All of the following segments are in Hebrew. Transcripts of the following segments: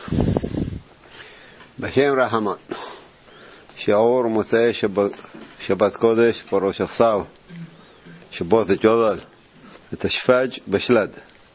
בשם רחמן, שיעור מוצאי שבת קודש פרוש עכשיו, שבוע תג'ודל, תשפ"ג בשלד.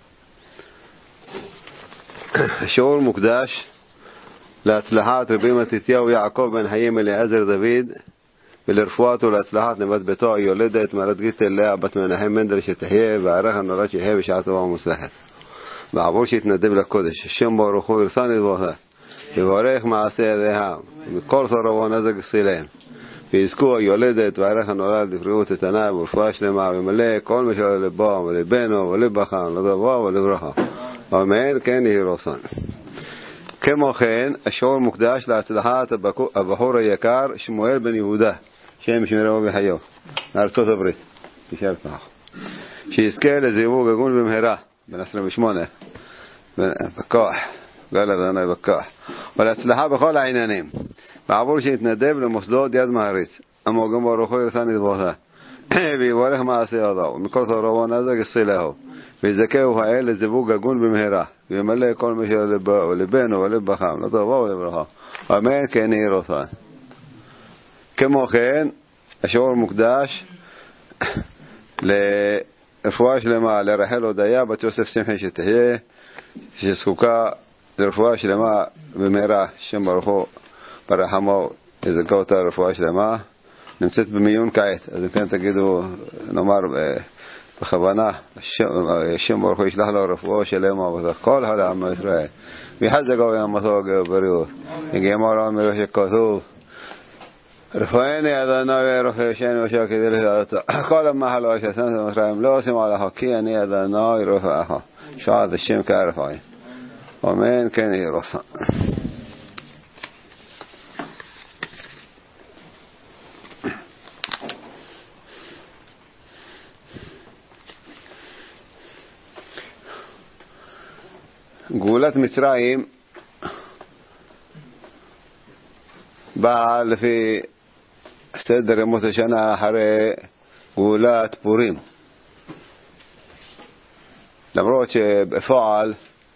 השיעור מוקדש להצלחת רבי מתתיהו יעקב בן חיים אליעזר דוד, ולרפואת ולהצלחת נבת ביתו היולדת מרת גיטל לאה בת מנחם מנדל שתחיה, והערך הנורא שיחיה בשעה טובה ומוצלחת. בעבור שיתנדב לקודש, השם ברוך הוא ירצה נדבותה, יברך מעשה ידיהם, מכל צרבו נזק סילם, ויזכו היולדת והערך הנולד לבריאות איתנה ורפואה שלמה, ומלא כל מה שעולה לבו ולבנו ולבחם, לדבו ולברכה. אמן כן יהי רצון. כמו כן, השיעור מוקדש להצלחת הבחור היקר שמואל בן יהודה, שם שמרו וחיו, מארצות הברית, נשאר כך, שיזכה לזיווג הגון במהרה, בן 28, בכוח, גל אדוני בכוח, ולהצלחה בכל העניינים, בעבור שיתנדב למוסדות יד מעריץ, אמו גם ברוך הוא ירצה נדבותה, ויברך מעשה ידיו, ומכל צרבו נזק סילהו, ויזכהו האל לזיווג הגון במהרה, וימלא כל מה שלבנו ולבחם, לטובו ולברכה. אמן כן יהי רצון. כמו כן, השיעור מוקדש לרפואה שלמה לרחל הודיה בת יוסף שמחי שתהיה, שזקוקה לרפואה שלמה במהרה, שם ברוך הוא ברחמו יזכה אותה לרפואה שלמה, נמצאת במיון כעת. אז אם כן תגידו, נאמר בכוונה, השם ברוך הוא ישלח לו רפואה שלמה וכל העם ישראל, ויחזקו ימתו בבריאות, יגמר אמרו שכתוב רפואני אדוני ורפאשני ושקד אלוהיתו, כל המחלות שעשיתם במצרים לא עושים עליך, כי אני אדוני רפאך, שעת השם כרפאי. אמן כן יהי רצון. גאולת מצרים באה לפי סדר ימות השנה אחרי גאולת פורים, למרות שבפועל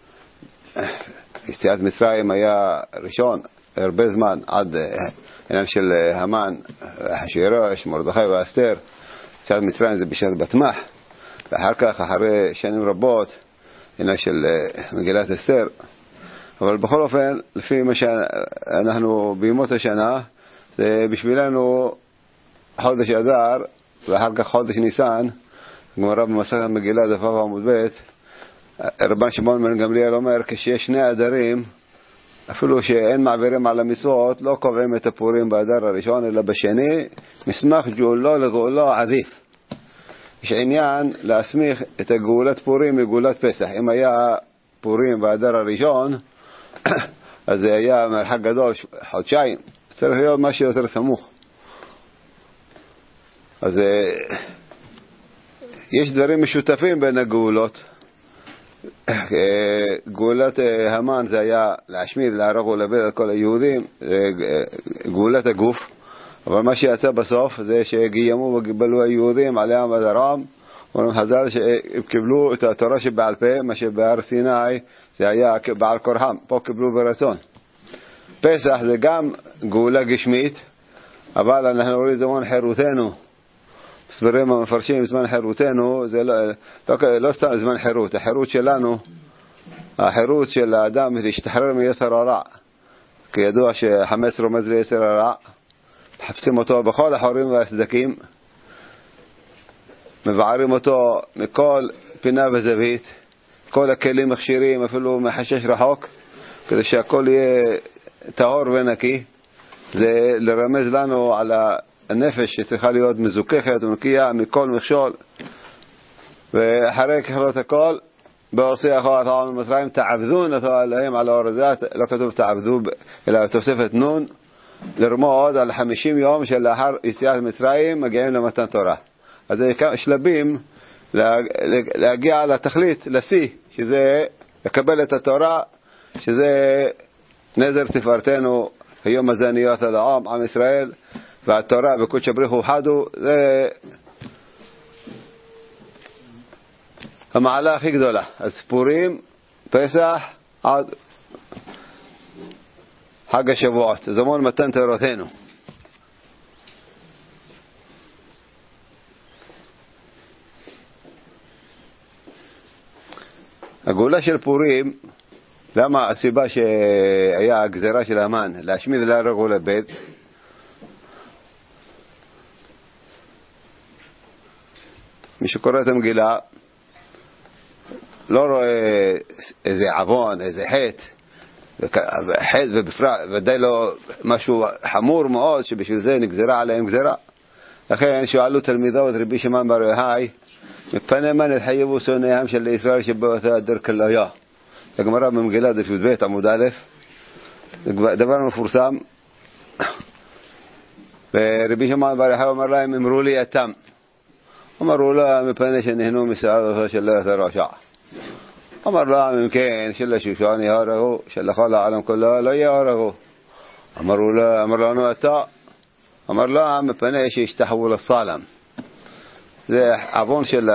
יציאת מצרים היה ראשון הרבה זמן, עד עניין של המן, אחשוורוש, מרדכי ואסתר. יציאת מצרים זה בשנת בתמח, ואחר כך אחרי שנים רבות עניין של מגילת אסתר. אבל בכל אופן, לפי מה שאנחנו בימות השנה, זה בשבילנו חודש אדר, ואחר כך חודש ניסן. גמרא במסכת מגילה דף ו' עמוד ב', רבן שמעון בן גמליאל אומר, כשיש שני אדרים, אפילו שאין מעבירים על המצוות, לא קובעים את הפורים באדר הראשון אלא בשני, מסמך גאולו לגאולו עדיף. יש עניין להסמיך את הגאולת פורים לגאולת פסח. אם היה פורים באדר הראשון, אז זה היה מרחק גדול, חודשיים, צריך להיות משהו יותר סמוך. אז יש דברים משותפים בין הגאולות. גאולת המן זה היה להשמיד, להרוג ולאבד את כל היהודים, גאולת הגוף. אבל מה שיצא בסוף זה שגיימו וקיבלו היהודים עליהם ודרם, אומרים חז"ל שהם קיבלו את התורה שבעל פה, מה שבהר סיני זה היה בעל כורחם, פה קיבלו ברצון. פסח זה גם גאולה גשמית, אבל אנחנו רואים זמן חירותנו, מסברים המפרשים זמן חירותנו, זה לא סתם זמן חירות, החירות שלנו, החירות של האדם להשתחרר מיצר הרע, כידוע ש15 רומז ליצר הרע, מחפשים אותו בכל החורים והסדקים, מבערים אותו מכל פינה וזווית, כל הכלים מכשירים, אפילו מחשש רחוק, כדי שהכל יהיה טהור ונקי. זה לרמז לנו על הנפש שצריכה להיות מזוכחת ונקייה מכל מכשול. ואחרי ככלות הכל, בעושי אחו התעלם מצרים, תעבדון אותו עליהם על האור הזה, לא כתוב תעבדו, אלא תוספת נון, לרמוד על 50 יום שלאחר יציאת מצרים מגיעים למתן תורה. אז זה שלבים להגיע לתכלית, לשיא, שזה לקבל את התורה, שזה נזר תפארתנו, היום הזה נהיות על העם, עם ישראל, והתורה בקודש בריך וחדו, זה המעלה הכי גדולה. אז פורים, פסח, עד חג השבועות, זמון מתן תורתנו. הגאולה של פורים, למה הסיבה שהיה הגזרה של המן להשמיד ולהרוג ולאבד? מי שקורא את המגילה לא רואה איזה עוון, איזה חטא ובפרט ודאי לא משהו חמור מאוד שבשביל זה נגזרה עליהם גזרה. לכן שאלו תלמידו את רבי שמעון בר יוחאי, מפני מה נתחייבו שונאיהם של ישראל שבאותו הדרך לא היה? הגמרא במגילה דף י"ב עמוד א', דבר מפורסם. ורבי שמעון בר יוחאי אומר להם, אמרו לי אתם. אמרו לה, מפני שנהנו מסעדתו של רשע. אמר להם, אם כן, של שושן יהרגו, של כל העולם כולו לא יהרגו. אמר לנו אתה. אמר להם, מפני שהשתחוו לסלם. זה עוון של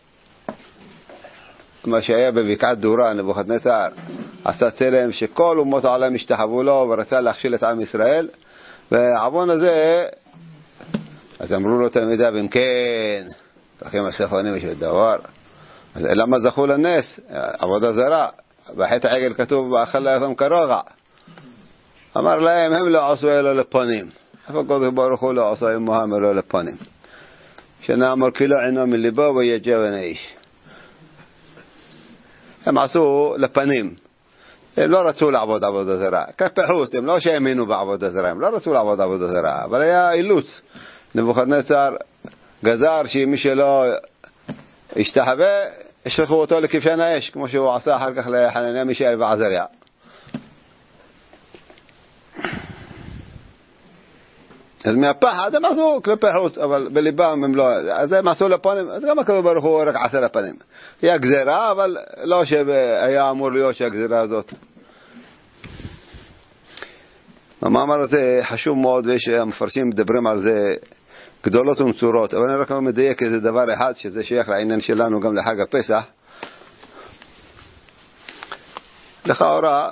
מה שהיה בבקעת דורה, נבוכדנצר עשה צלם שכל אומות העולם השתחוו לו ורצה להכשיל את עם ישראל, והעוון הזה, אז אמרו לו תלמידיו, אם כן, לכם הספונים יש דבר, אז למה זכו לנס? עבודה זרה, בחטא העגל כתוב ואכל לאתם כרוגע. אמר להם, הם לא עשו אלא לפנים, הפקוד ברוך הוא לא עשו עמהם אלא לפנים, שנאמר כי לא עינו מליבו ויג'בן האיש. הם עשו לפנים, הם לא רצו לעבוד עבודה זרה, כפחות, הם לא שהאמינו בעבודה זרה, הם לא רצו לעבוד עבודה זרה, אבל היה אילוץ. נבוכדנצר גזר שמי שלא השתחווה ישלחו אותו לכבשן האש, כמו שהוא עשה אחר כך לחנניה מישאל ועזריה. אז מהפחד הם עשו כלפי חוץ, אבל בליבם הם לא, אז הם עשו לפנים, אז גם הקדוש ברוך הוא רק עשה לפנים. היה גזירה, אבל לא שהיה אמור להיות שהגזירה הזאת. המאמר הזה חשוב מאוד, ויש המפרשים מדברים על זה גדולות ומצורות, אבל אני רק מדייק איזה דבר אחד, שזה שייך לעניין שלנו גם לחג הפסח. לכאורה,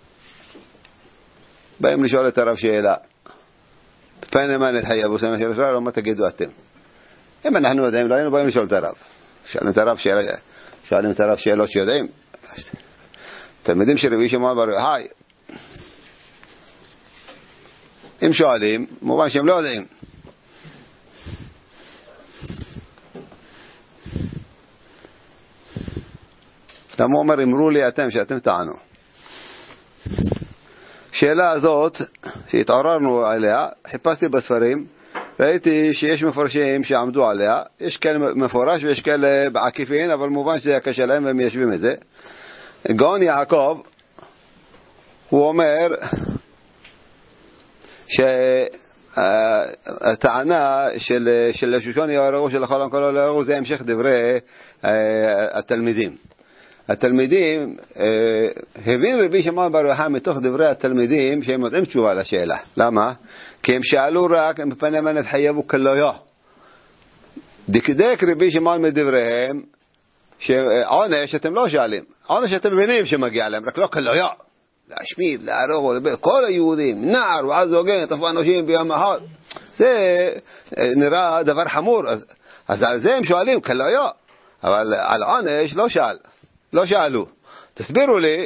באים לשאול את הרב שאלה, פני מה נתחייבו שנה של ישראל, או מה תגידו אתם? אם אנחנו יודעים, לא היינו באים לשאול את הרב. שאלנו את הרב שאלות שיודעים. תלמידים של רבי שמעון בר יוחאי, אם שואלים, מובן שהם לא יודעים. למה הוא אומר, אמרו לי אתם, שאתם טענו. שאלה הזאת, שהתעוררנו עליה, חיפשתי בספרים, ראיתי שיש מפרשים שעמדו עליה, יש כאלה מפורש ויש כאלה בעקיפין, אבל מובן שזה קשה להם והם ישבים את זה. גאון יעקב, הוא אומר שהטענה של שושן יהרגו של כל המקום לא יהרגו, זה המשך דברי התלמידים. התלמידים, הבין רבי שמעון בר יוחאי מתוך דברי התלמידים שהם יודעים תשובה לשאלה. למה? כי הם שאלו רק מפני מה נתחייבו כלויה. דקדק רבי שמעון מדבריהם שעונש אתם לא שואלים, עונש אתם מבינים שמגיע להם, רק לא כלויה. להשמיד, להרוג, כל היהודים, נער ועז הוגן, טפו אנשים ביום אחד. זה נראה דבר חמור, אז על זה הם שואלים כלויה, אבל על עונש לא שאלו. תסבירו לי,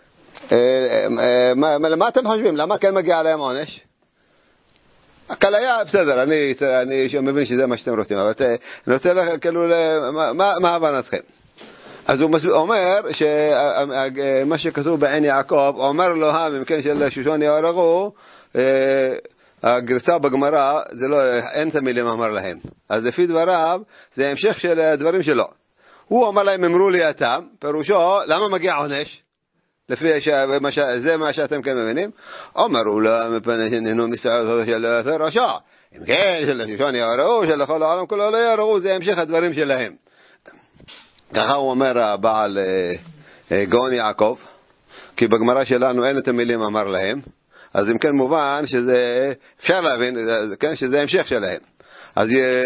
מה אתם חושבים? למה כן מגיע להם עונש? הכליה, בסדר, אני מבין שזה מה שאתם רוצים, אבל אני רוצה לך, כאילו, מה הבנתכם? אז הוא אומר שמה שכתוב בעין יעקב, אומר לו, אם כן של שושן יהרגו, הגרסה בגמרא, זה לא, אין את המילים אמר להם. אז לפי דבריו, זה המשך של הדברים שלו. הוא אומר להם, אמרו לי אתם, פירושו, למה מגיע עונש? לפי זה מה שאתם כן מבינים. אמרו לה, מפני שנהנו מסעדתו של רשע. אם כן, של שושן יהרגו, של כל העולם כולו לא יהרגו, זה המשך הדברים שלהם. ככה הוא אומר הבעל גאון יעקב, כי בגמרא שלנו אין את המילים אמר להם, אז אם כן מובן שזה, אפשר להבין, כן, שזה המשך שלהם. אז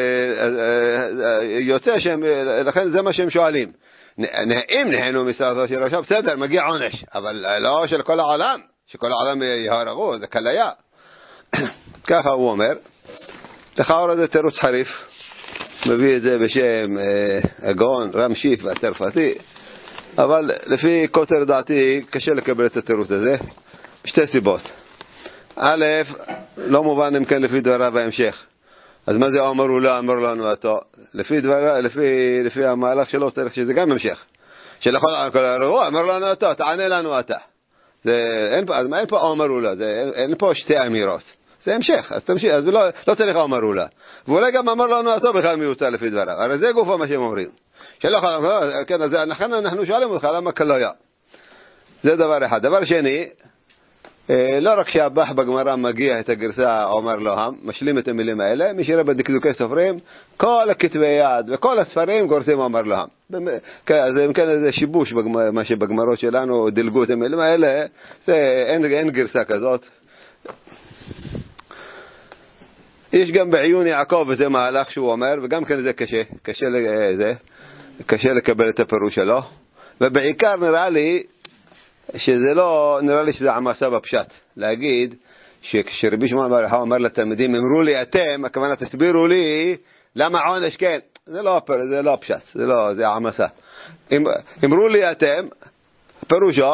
יוצא שהם, לכן זה מה שהם שואלים. אם נהנו מסעדתו של רשע, בסדר, מגיע עונש, אבל לא של כל העולם, שכל העולם יהרגו, זה כליה. ככה הוא אומר. לכאורה זה תירוץ חריף, מביא את זה בשם הגאון רם שיף והצרפתי, אבל לפי כותר דעתי קשה לקבל את התירוץ הזה, בשתי סיבות. א', לא מובן אם כן לפי דבריו ההמשך. אז מה זה אמרו לה, אמר לנו אותו? לפי המהלך שלו צריך שזה גם המשך. שלכל הרוע, אמר לנו אותו, תענה לנו אתה. אז אין פה אמרו לה, אין פה שתי אמירות. זה המשך, אז תמשיך, אז לא צריך אמרו לה. ואולי גם אמר לנו אותו בכלל מיוצא לפי דבריו. הרי זה גופו מה שהם אומרים. כן, אז אנחנו שואלים אותך למה כליה. זה דבר אחד. דבר שני, לא רק שהבח בגמרא מגיע את הגרסה אומר לוהם, משלים את המילים האלה, מי שיראה בדקדוקי סופרים, כל הכתבי יד וכל הספרים גורסים אומר לוהם. אז אם כן זה שיבוש מה שבגמרות שלנו דלגו את המילים האלה, אין גרסה כזאת. יש גם בעיון יעקב וזה מהלך שהוא אומר, וגם כן זה קשה לקבל את הפירוש שלו, ובעיקר נראה לי שזה עמסה בפשט, להגיד שכשרבי שמעון בר יוחאי אומר לתלמידים, אמרו לי אתם, הכוונה תסבירו לי למה עונש כן, זה לא פשט, זה עמסה. אמרו לי אתם, פירושו,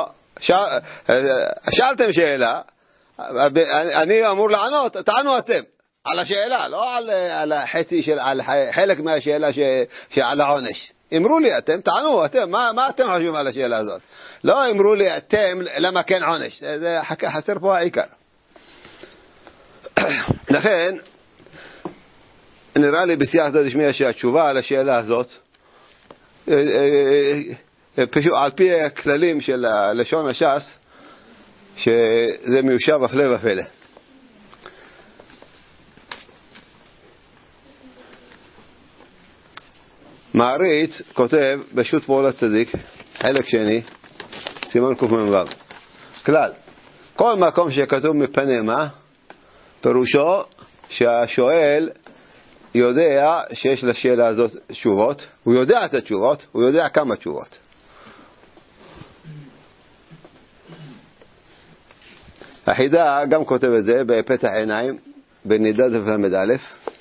שאלתם שאלה, אני אמור לענות, תענו אתם על השאלה, לא על חלק מהשאלה שעל העונש. אמרו לי אתם, תענו אתם, מה אתם חושבים על השאלה הזאת? לא אמרו לי אתם למה כן עונש, זה חסר פה העיקר. לכן נראה לי בסייעתא דשמיא שהתשובה על השאלה הזאת פשוט על פי הכללים של לשון הש"ס, שזה מיושב הפלא ופלא. מעריץ כותב בשו"ת פעולת צדיק, חלק שני, סימן קמ"ו, כלל, כל מקום שכתוב מפני מה, פירושו שהשואל יודע שיש לשאלה הזאת תשובות, הוא יודע את התשובות, הוא יודע כמה תשובות. החידה גם כותב את זה בפתח עיניים, בנידד ולמד א',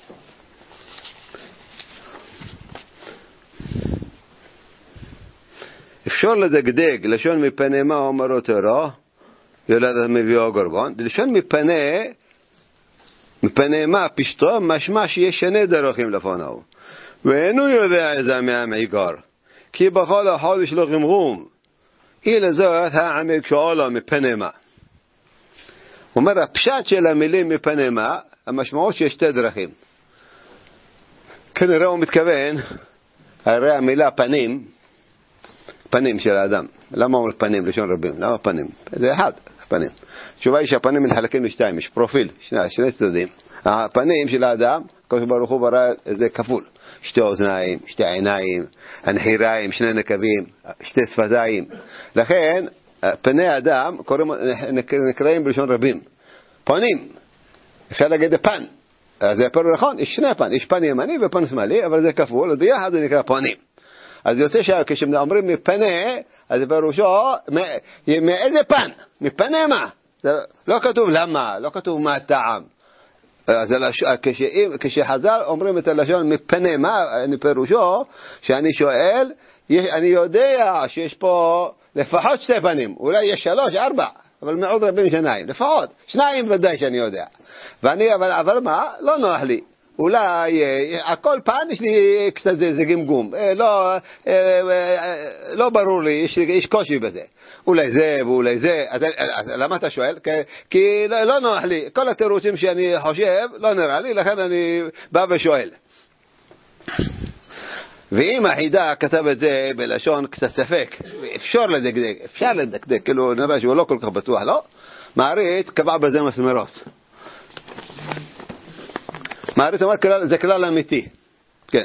אפשר לדגדג, לשון מפני מה אומרו תורה, יולדת מביאו גרבון, לשון מפני מה פשטו, משמע שיש שני דרכים לפניו. ואינו יודע איזה מהעיקר, כי בכל אחד יש לו גמרום, אלא זאת העמק שאלה מפני מה. אומר, הפשט של המילים מפני מה, המשמעות שיש שתי דרכים. כנראה הוא מתכוון, הרי המילה פנים של האדם. למה אומר פנים לשון רבים? למה פנים? זה אחד, פנים. התשובה היא שהפנים מתחלקים לשתיים, יש פרופיל, שני צדדים. הפנים של האדם, הקדוש ברוך הוא ברא זה כפול. שתי אוזניים, שתי עיניים, הנחיריים, שני נקבים, שתי שפתיים. לכן, פני האדם נקראים בלשון רבים. פנים. אפשר להגיד פן. זה פירוש נכון, יש שני פן. יש פן ימני ופן שמאלי, אבל זה כפול, ביחד זה נקרא פנים. אז יוצא שכשאומרים מפנה, אז פירושו, מאיזה פן? מפנה מה? לא כתוב למה, לא כתוב מה הטעם. אז כשחז"ל אומרים את הלשון מפנה מה, פירושו, שאני שואל, אני יודע שיש פה לפחות שתי פנים, אולי יש 3, 4, אבל מאוד רבים שניים, לפחות, 2 ודאי שאני יודע. אבל מה? לא נוח לי. אולי, הכל פעם יש לי קצת זה גמגום, לא ברור לי, יש קושי בזה. אולי זה ואולי זה, אז למה אתה שואל? כי לא נוח לי, כל התירוצים שאני חושב, לא נראה לי, לכן אני בא ושואל. ואם החידה כתב את זה בלשון קצת ספק, אפשר לדקדק, כאילו נראה שהוא לא כל כך בטוח, לא? מעריץ קבע בזה מסמרות. מעריץ אומר, זה כלל אמיתי. כן.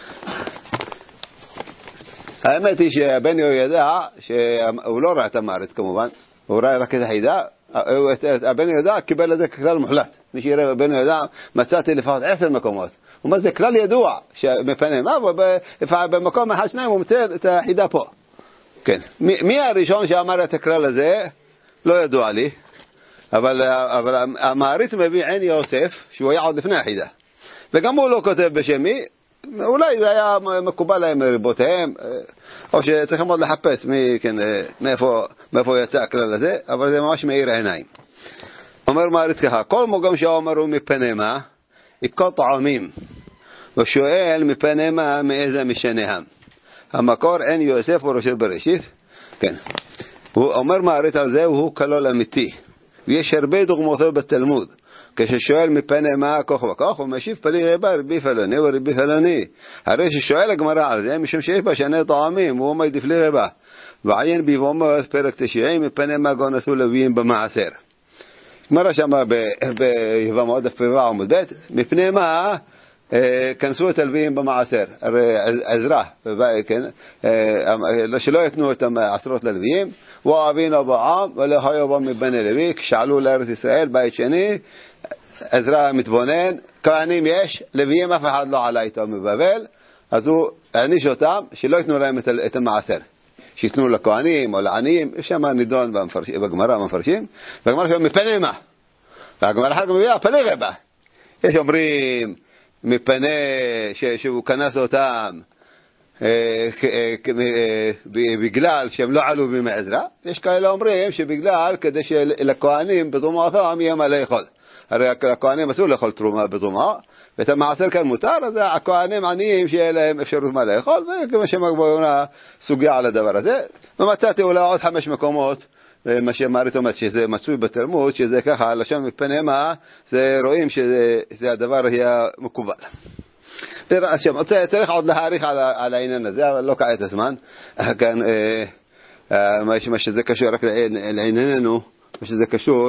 האמת היא שהבן יהודה, שהוא לא ראה את המעריץ כמובן, הוא ראה רק את החידה, הבן יהודה קיבל את זה ככלל מוחלט. מי שיראה בבן יהודה, מצאתי לפחות 10 מקומות. הוא אומר, זה כלל ידוע, שמפני מה, ובמקום 1-2 הוא מצא את החידה פה. כן. מי הראשון שאמר את הכלל הזה? לא ידוע לי. אבל המעריץ מביא עין יוסף, שהוא היה עוד לפני החידה. וגם הוא לא כותב בשמי, אולי זה היה מקובל להם מריבותיהם, או שצריכים עוד לחפש מאיפה יצא הכלל הזה, אבל זה ממש מאיר עיניים. אומר מעריץ ככה, כל מוגם שאומרו מפני מה, יקו טעמים, ושואל מפני מה מאיזה משניהם. המקור עין יוסף וראשי בראשית, כן. הוא אומר מעריץ על זה, והוא כלול אמיתי. ויש הרבה דוגמאות בתלמוד. כששואל מפני מה כוח וכוח, הוא משיב פלי רבה רבי פלוני ורבי פלוני. הרי ששואל הגמרא על זה, משום שיש בה שני טעמים, הוא מעדיף לי רבה. ועיין ביבומות פרק 90, מפני מה גונסו לוויים במעשר. גמרא שמה ביבומות דף פ"ו עמוד ב', מפני מה כנסו את הלוויים במעשר. הרי עזרא, שלא יתנו את העשרות ללוויים, ואבינו בעם ולא היו בו מבני לוי, כשעלו לארץ ישראל בית שני, עזרא מתבונן, כהנים יש, לוויים אף אחד לא עלה איתו מבבל, אז הוא העניש אותם שלא יתנו להם את המעשר, שיתנו לכהנים או לעניים. יש שם נידון בגמרא מפרשים, והגמרא שם מפני מה, והגמרא אחר כך מביאה פני רבה. יש אומרים מפני שהוא כנס אותם בגלל שהם לא עלו במעזרה. יש כאלה אומרים שבגלל כדי שלכהנים בתרומתם יהיה מה לאכול. הרי הכהנים אסור לאכול תרומה בתרומה, ואת המעשר כאן מותר, אז הכהנים עניים שיהיה להם אפשרות מה לאכול, וכמה שמגבונה סוגיה על הדבר הזה. ומצאתי אולי עוד 5 מקומות, מה שמעריץ אומר שזה מצוי בתלמוד, שזה ככה, לשון מפני מה, זה רואים שזה הדבר היה מקובל. צריך עוד להעריך על העניין הזה, אבל לא כעת הזמן. כאן, מה שזה קשור רק לענייננו, מה שזה קשור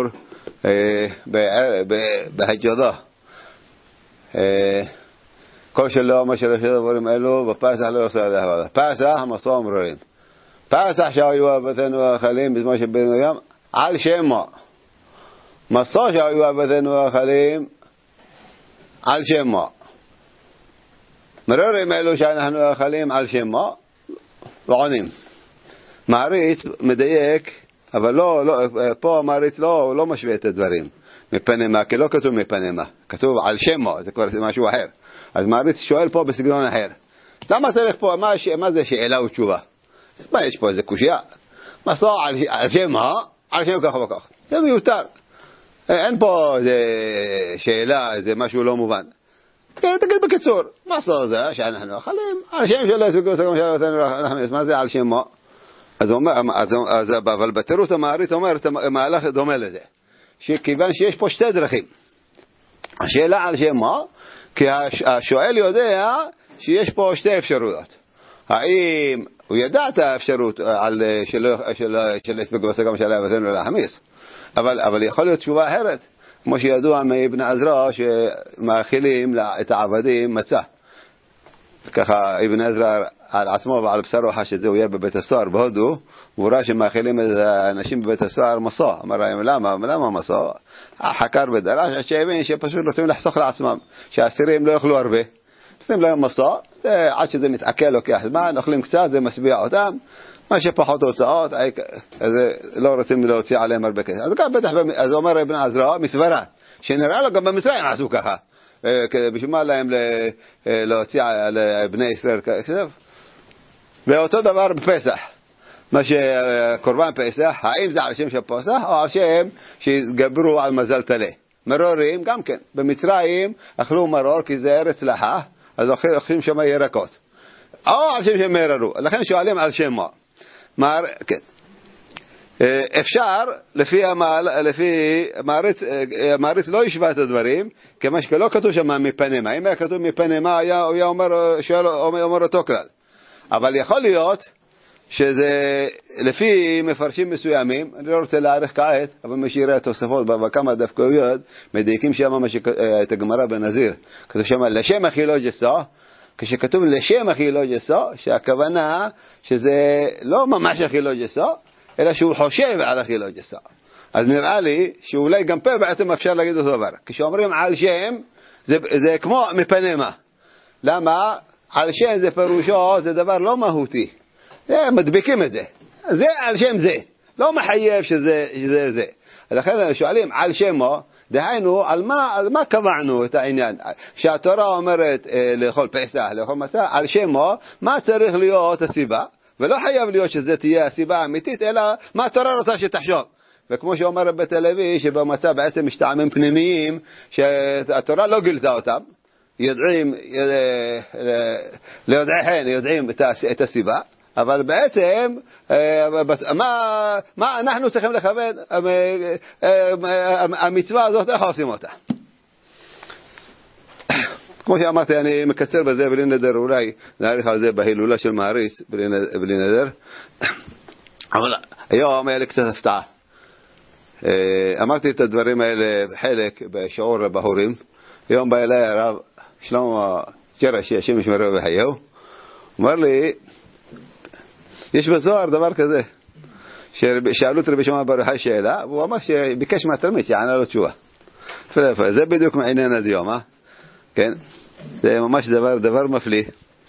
בהג'ודה. כל שלא מה שלא דברים אלו, בפסח לא עושה עליו. פסח, המסוע אומרים. פסח שהיו אבותינו האכלים בזמן שבינו ים, על שמו. מסוע שהיו אבותינו האכלים, על שמו. מרורים אלו שאנחנו אכלים על שמו, ועונים. מעריץ מדייק, אבל פה מעריץ לא משווה את הדברים. מפני מה, כי לא כתוב מפני מה. כתוב על שמו, זה כבר משהו אחר. אז מעריץ שואל פה בסגנון אחר. למה צריך פה, מה זה שאלה ותשובה? מה יש פה, איזה קושיה? מסוע על שמו, על שמו כך וכך. זה מיותר. אין פה איזה שאלה, איזה משהו לא מובן. תגיד בקיצור, מסוע זה שאנחנו אכלים, על שם שלא יסביקו סגום שלנו להכניס, מה זה על שמו? אבל בתירוץ המעריץ אומר מהלך דומה לזה, שכיוון שיש פה 2 דרכים. השאלה על שמו, כי השואל יודע שיש פה 2 אפשרויות. האם הוא ידע את האפשרות שלא יסביקו סגום שלנו להכניס, אבל יכול להיות תשובה אחרת, כמו שידוע מאבן עזרא שמאכילים את העבדים מצה. ככה אבן עזרא על עצמו ועל בשרו חש את זה, הוא יהיה בבית הסוהר בהודו, והוא ראה שמאכילים את האנשים בבית הסוהר מסוע. אמר להם, למה מסוע? חקר ודרש, שהבין שפשוט רוצים לחסוך לעצמם, שהאסירים לא יאכלו הרבה. נותנים להם מסוע, עד שזה מתעכל לוקח זמן, אוכלים קצת, זה משביע אותם, מה שפחות הוצאות, אז לא רוצים להוציא עליהם הרבה כסף. אז גם בטח, אז אומר אבן עזרא, מסברה, שנראה לו גם במצרים עשו ככה, בשביל מה להם להוציא לבני ישראל כסף. ואותו דבר בפסח, מה שקורבן פסח, האם זה על שם של פסח, או על שם שהתגברו על מזל תלה. מרורים גם כן, במצרים אכלו מרור כי זה ארץ לחה, אז אוכלים שם ירקות. או על שם שהם מררו, לכן שואלים על שם מה. כן. אפשר, לפי מעריץ לא ישווה את הדברים, כמה שלא כתוב שם מפני מה. אם היה כתוב מפני מה, היה אומר אותו כלל. אבל יכול להיות שזה לפי מפרשים מסוימים, אני לא רוצה להעריך כעת, אבל משירי התוספות בכמה דווקאויות, מדייקים שם את הגמרא בנזיר. כתוב שם לשם אכילו ג'סו, כשכתוב לשם אכילו ג'סו, שהכוונה שזה לא ממש אכילו ג'סו, אלא שהוא חושב על אכילו ג'סו. אז נראה לי שאולי גם פה בעצם אפשר להגיד אותו דבר. כשאומרים על שם, זה כמו מפני מה. למה? על שם זה פירושו, זה דבר לא מהותי. זה מדביקים את זה. זה על שם זה. לא מחייב שזה זה. לכן שואלים על שמו, דהיינו, על מה קבענו את העניין? שהתורה אומרת לאכול פסח, לאכול מצה, על שמו, מה צריך להיות הסיבה? ולא חייב להיות שזה תהיה הסיבה האמיתית, אלא מה התורה רוצה שתחשוב. וכמו שאומר רבי תל אביב, שבמצה בעצם משתעמים פנימיים, שהתורה לא גילתה אותם, יודעים את הסיבה, אבל בעצם מה אנחנו צריכים לכוון? המצווה הזאת, איך עושים אותה? כמו שאמרתי, אני מקצר בזה בלי נדר, אולי נעריך על זה בהילולה של מעריס בלי נדר. אבל היום היה לי קצת הפתעה. אמרתי את הדברים האלה חלק בשיעור בהורים. היום בא אליי הרב שלמה ג'רשי, השם ישמרו וחייהו, אומר לי, יש בזוהר דבר כזה, שאלו את רבי שמעון בר יוחאי שאלה, והוא אמר שביקש מהתלמיד שיענה לו תשובה. זה בדיוק מעניין הדיום, כן? זה ממש דבר מפליא.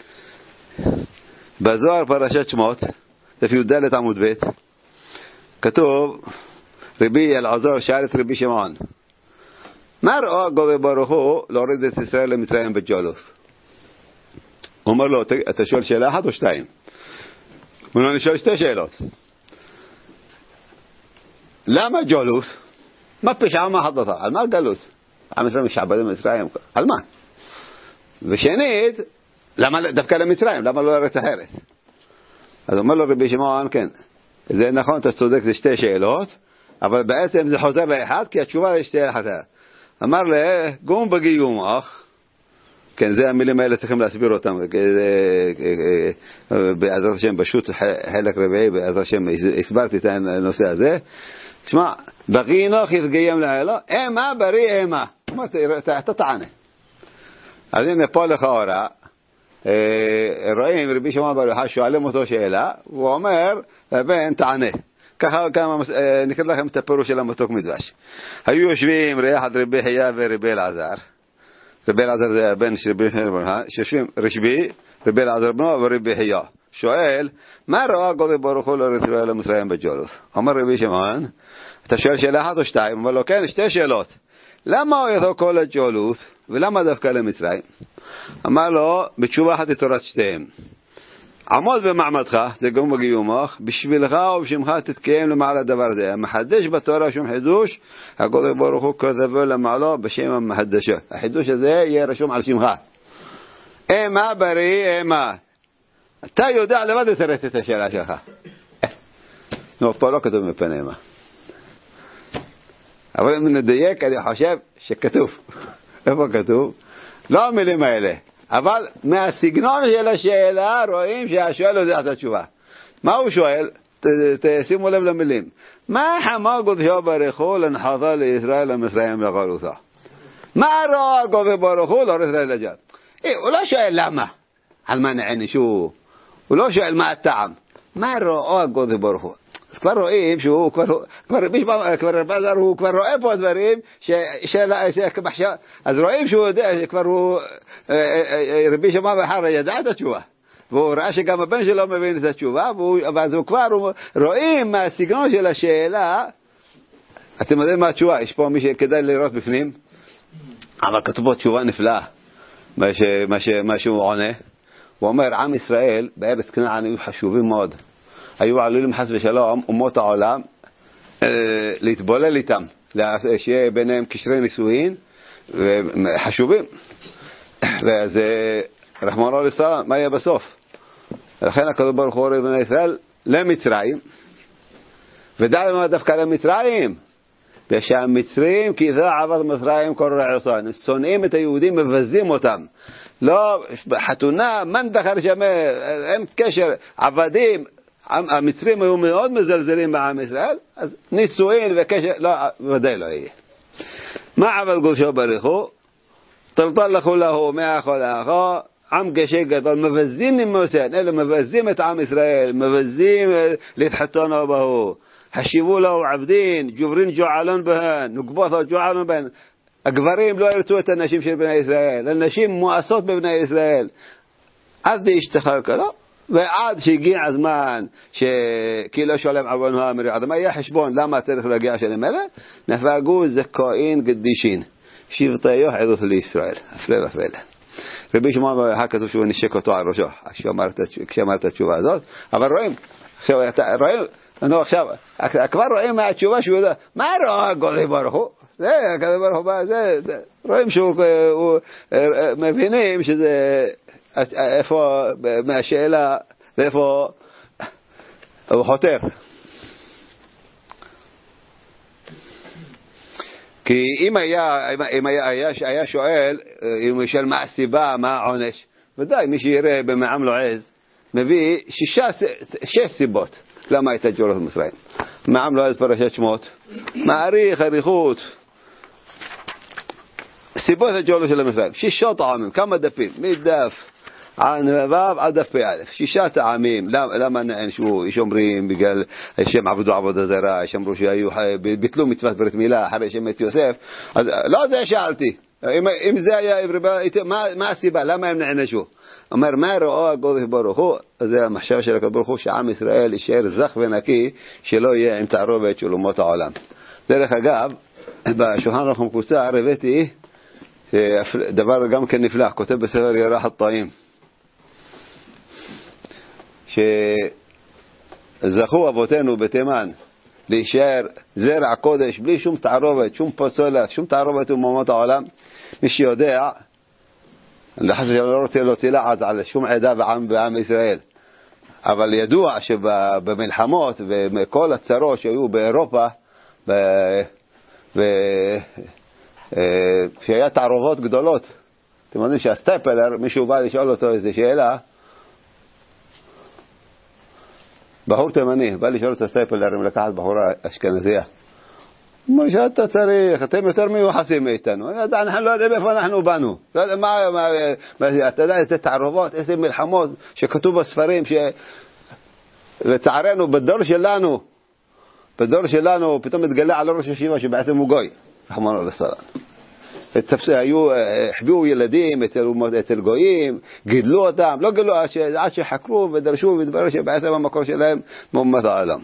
בזוהר פרשת שמות, דף י"ד עמוד ב', כתוב, רבי אלעזר שאל את רבי שמעון, מה ראה הקדוש ברוך הוא להוריד את ישראל למצרים בג'ולוף? הוא אומר לו, אתה שואל שאלה אחת או שתיים? הוא אומר, אני שואל שתי שאלות. למה ג'ולוף? מה פשעה מה חדתה? על מה גלות? עם ישראל משעבדים במצרים, על מה? ושנית, למה דווקא למצרים? למה לא לארץ אחרת? אז אומר לו רבי שמעון, כן, זה נכון, אתה צודק, זה שתי שאלות, אבל בעצם זה חוזר לאחד, כי התשובה היא שתי אחת. אמר לה, גום בגיום אח, כן, זה המילים האלה צריכים להסביר אותם, בעזרת השם, פשוט חלק רביעי, בעזרת השם, הסברתי את הנושא הזה. תשמע, בגינוך יפגיים לאלה, אמה בריא אמה. אתה תענה. אז הנה פה לכאורה, רואים רבי שמעון בר יוחאי שואלים אותו שאלה, והוא אומר, בן תענה. ככה נקרא לכם את הפירוש של המתוק מדבש. היו יושבים ריחד רבי חייא ורבי אלעזר. רבי אלעזר זה הבן של רבי חייא, שיושבים רשבי, רבי אלעזר בנו ורבי חייא. שואל, מה ראה הקדוש ברוך הוא להוריד ישראל למצרים בג'ולוף? אומר רבי שמעון, אתה שואל שאלה אחת או שתיים? אומר לו, כן, שתי שאלות. למה הוא יבוא כל הג'ולוף, ולמה דווקא למצרים? אמר לו, בתשובה אחת תורת שתיהם. עמוד במעמדך, זה גם בגיומך, בשבילך ובשמך תתקיים למעל הדבר הזה. המחדש בתורה שום חידוש, הקדוש ברוך הוא כתבו למעלו בשם המחדשו. החידוש הזה יהיה רשום על שמך. אמה בריא אמה. אתה יודע לבד לתרץ את השאלה שלך. פה לא כתוב מפן אמה. אבל אם נדייק, אני חושב שכתוב. איפה כתוב? לא המילים האלה. אבל מהסגנון של השאלה רואים שהשואל יודע את התשובה. מה הוא שואל? תשימו לב למילים. מה חמה הקדוש ברוך הוא להנחתה לישראל למצרים לגלותה? מה ראה הקדוש ברוך הוא להוריד ישראל לג'ולוף? הוא לא שואל למה, על מה נענשו. הוא לא שואל מה הטעם. מה ראה הקדוש ברוך הוא? אז כבר רואים שהוא כבר רואה פה דברים אז רואים שהוא יודע שכבר הוא רבי שמעון בר יוחאי ידע את התשובה, והוא ראה שגם הבן שלו מבין את התשובה, ואז הוא כבר רואים מהסגנון של השאלה. אתם יודעים מה התשובה? יש פה מי שכדאי לראות בפנים, אבל כתוב פה תשובה נפלאה מה שהוא עונה. הוא אומר, עם ישראל בארץ כנען היו חשובים מאוד, היו עלולים חס ושלום אומות העולם להתבולל איתם, שיהיה ביניהם קשרי נישואין חשובים, ואז רחמנא ליצלן, מה יהיה בסוף? לכן הקדוש ברוך הוא הוריד בני ישראל למצרים, ודאי מה דווקא למצרים, ושהמצרים כי זה עבד מצרים כל רעסון, שונאים את היהודים, מבזים אותם, לא חתונה מן דחר שמה, אין קשר, עבדים. המצרים היו מאוד מזלזלים בעם ישראל, אז נישואין וקשר, לא, ודאי לא יהיה. מה עבד קדושו ברוך הוא? טלטל לכולהו מאחו לאחו, עם קשה גדול, מבזים ממוסן, אלה מבזים את עם ישראל, מבזים להתחתנו בהו, השיבו לו עבדין, ג'וברין ג'ועלון בהן, נוגבותו ג'ועלון בהן. הגברים לא ירצו את הנשים של בני ישראל, הנשים מואסות בבני ישראל. אז די אשתך לא? ועד שהגיע הזמן כי לא שולם עוונו האמרי עד מה יהיה חשבון למה צריך להגיע השנים האלה נפגעו זכאים קדישין שבטיו עדות לישראל הפלא ופלא רבי שמעון היה כתוב שהוא נשק אותו על ראשו כשאמר את התשובה הזאת אבל רואים עכשיו כבר רואים מהתשובה שהוא יודע מה רואה גולי ברוך הוא זה כזה ברוך הוא זה רואים שהוא מבינים שזה איפה מהשאלה איפה הוא חותר כי אם היה שואל אם הוא ישאל מה הסיבה מה העונש ודאי מי שיראה במעם לועז מביא 6 סיבות למה הייתה גאולת מצרים מעם לועז פרשת שמות מעריך אריכות סיבות הגאולה של מצרים 6 טעמים כמה דפים מדף ו' עד דף פ"א 6 טעמים למה יש אומרים בגלל שהם עבדו עבודה זרה יש אמרו שהיו ביטלו מצוות ברית מילה אחרי שמת יוסף אז לא זה שאלתי אם זה היה מה הסיבה למה הם נענשו אומר מה רואה הקדוש ברוך הוא זה המחשבה של הקדוש ברוך הוא שעם ישראל יישאר זך ונקי שלא יהיה עם תערובת של אומות העולם דרך אגב בשולחן ערוך מקוצר הבאתי דבר גם כן נפלא כותב בספר ירח הטעים שזכו אבותינו בתימן להישאר זרע קודש בלי שום תערובת שום פסולת שום תערובת אומות העולם מי שיודע לחסר שלא רוצה להוציא לעז על שום עדה בעם ישראל אבל ידוע שבמלחמות וכל הצרות שהיו באירופה שהיה תערובות גדולות אתם יודעים שהסטפלר מישהו בא לשאול אותו איזו שאלה בחור תימני בא לשאול את הסטפלר אם לקחת בחורה אשכנזייה מה שאתה צריך אתם יותר מיוחסים מאיתנו אנחנו לא יודעים איפה אנחנו באנו אתה יודע איזה תערובות איזה מלחמות שכתוב בספרים שלצערנו בדור שלנו פתאום מתגלה על ראש ישיבה שבעצם הוא גוי רחמנא ליצלן החביאו ילדים אצל גויים גידלו אותם לא גילו עד שחקרו ודרשו והתברר שבעצם המקור שלהם מאומת העולם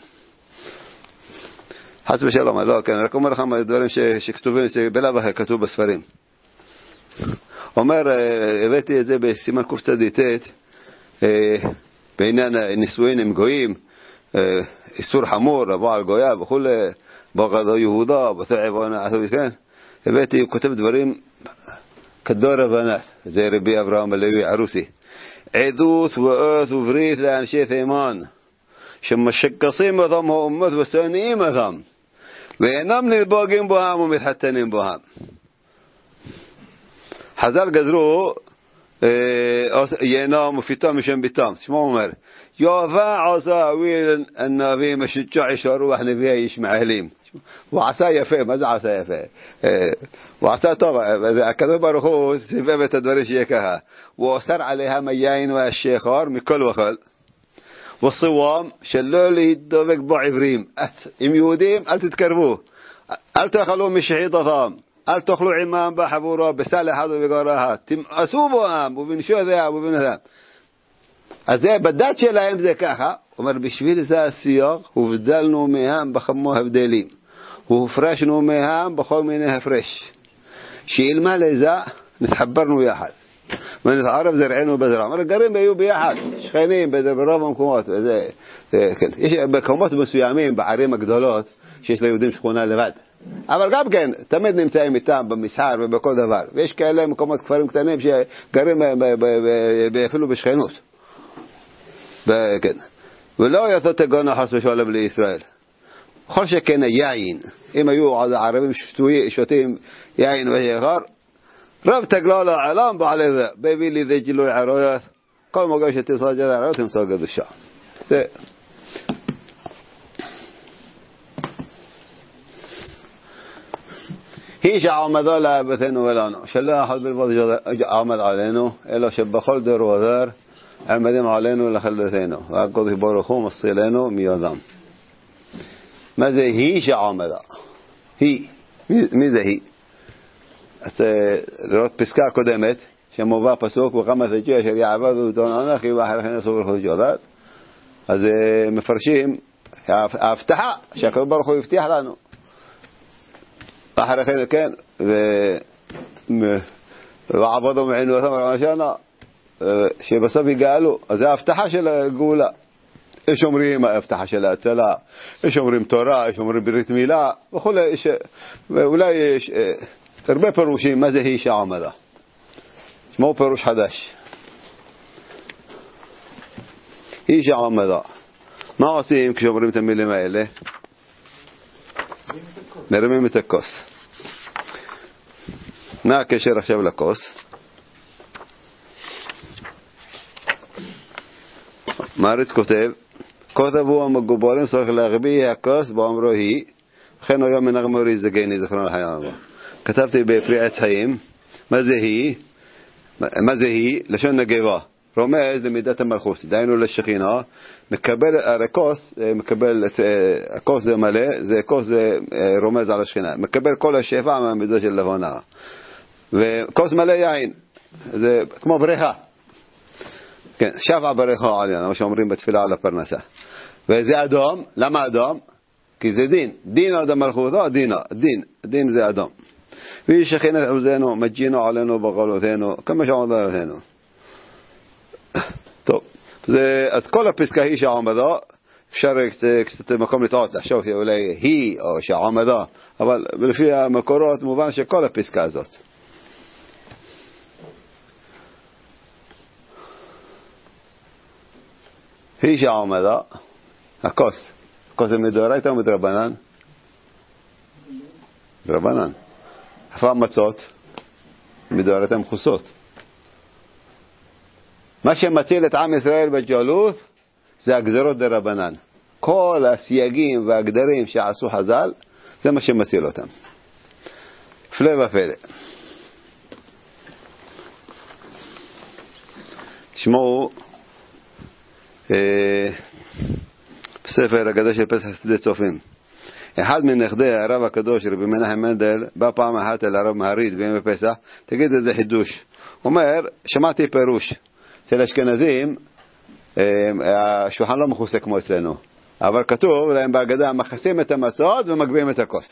חס ושלום לא כן רק אומר לכם דברים שכתובים שבלאו הכי כתוב בספרים אומר הבאתי את זה בסימן קצ"ט בעניין נישואין עם גויים איסור חמור לבוא על גויה וכו' בגדו יהודה בתעבונה כן הבאתי הוא כותב דברים כדור הבנת זה רבי אברהם הלוי ערוסי עדות ואות וברית לאנשי תימן שמשקסים אותם האומות ושונאים אותם ואינם נתבוגים בהם ומתחתנים בהם חז"ל גזרו ינום ופתאום משם ביתם שמו אומר יופה עשה אוויל הנביא משג'ע שרוח נביאי ישמעאלים הוא עשה יפה מה זה עשה יפה הוא עשה טוב הקדוש ברוך הוא סיבב את הדברים שיהיה ככה הוא אוסר עליהם היין והשחר מכל וכל والصوام שלא להידבק בו עברים עם יהודים אל תתקרבו אל תאכלו משחיטתם אל תאכלו עמם בחבורה בסל אחד ובגרה תמאסו בהם ובנשודיה ובנדם אז זה בדת שלהם זה ככה אומר בשביל זה הסיוג הבדלנו מהם בכמו הבדלים והפרשנו מהם בכל מיני הפרש שאילמה לזה נתחברנו יחד ונתערב זרענו בזרע גרים היו ביחד שכנים ברוב המקומות יש מקומות מסוימים בערים הגדולות שיש ליהודים שכונה לבד אבל גם כן תמיד נמצאים איתם במסחר ובכל דבר ויש כאלה מקומות כפרים קטנים שגרים אפילו בשכנות כן ולא יעשות תגונה חס ושלום לישראל כל שכן יין אם היו ערבים שותים יין ושחר רב תגלול העולם בעלי זה ביבי לי זה גילוי ערויות כל מוגע שתסגד ערויות הם סוגד השעה זה היא שעמדה להבתנו ולנו שלא אחד בלבד עמד עלינו אלא שבכל דר ודר עמדים עלינו לחלתנו והקדוש ברוך הוא מصلנו מידם מה זה היא שעמדה היא מי זה היא אז לראות פסקה קודמת שמובא פסוק וחמאס הג'י אשר יעבדו דון אנכי ואחרי כן יסעו ברכות ג'ודות. אז מפרשים ההבטחה שהקדוש ברוך הוא הבטיח לנו. אחרי כן, כן, ועבדו מעינו אותם על השנה, שבסוף יגאלו. אז זה ההבטחה של הגאולה. יש אומרים ההבטחה של ההצלה, יש אומרים תורה, יש אומרים ברית מילה, וכו'. ואולי יש הרבה פירושים מה זה איש העמדה. שמו פירוש חדש. איש העמדה. מה עושים כשאומרים את המילים האלה? מרמים את הכוס. מה הקשר עכשיו לכוס? מעריץ כותב, כותבו המגוברים צריך להגביה הכוס באומרו היא, וכן היום מנגמורי זגני זכרון החיים. כתבתי בפרי עץ חיים, מה זה היא? מה זה היא? לשון נגבה. רומז למידת המלכות, דיינו לשכינה, מקבל הכוס, מקבל הכוס זה מלא, זה כוס זה רומז על השכינה, מקבל כל השפע מהמידות של לבונה, וכוס מלא יין, זה כמו בריכה, כן, שפע בריכה עליון, מה שאומרים בתפילה על הפרנסה. וזה אדום, למה אדום? כי זה דין, דין עד המלכות, דין זה אדום. והיא שכינת עוזנו, מג'ינו עלינו בגלותינו, כמה שעמדה עלינו. טוב, אז כל הפסקה היא שהעמדה, אפשר קצת מקום לטעות, לחשוב שאולי היא או שהעמדה, אבל לפי המקורות מובן שכל הפסקה הזאת. היא שהעמדה, הכוס זה מדאורייתא או מדרבנן? דרבנן. איפה מצות? מדאורייתא מכוסות. מה שמציל את עם ישראל בגלות זה הגזרות דרבנן. כל הסייגים והגדרים שעשו חז"ל, זה מה שמציל אותם. פלא ופלא. תשמעו, בספר הגדול של פסח שדה צופים. אחד מנכדי הרב הקדוש רבי מנחם מנדל בא פעם אחת אל הרב מהריד בימי פסח, תגיד איזה חידוש. אומר, שמעתי פירוש. אצל אשכנזים השולחן לא מכוסה כמו אצלנו, אבל כתוב להם בהגדה מכסים את המצות ומגביהים את הכוס.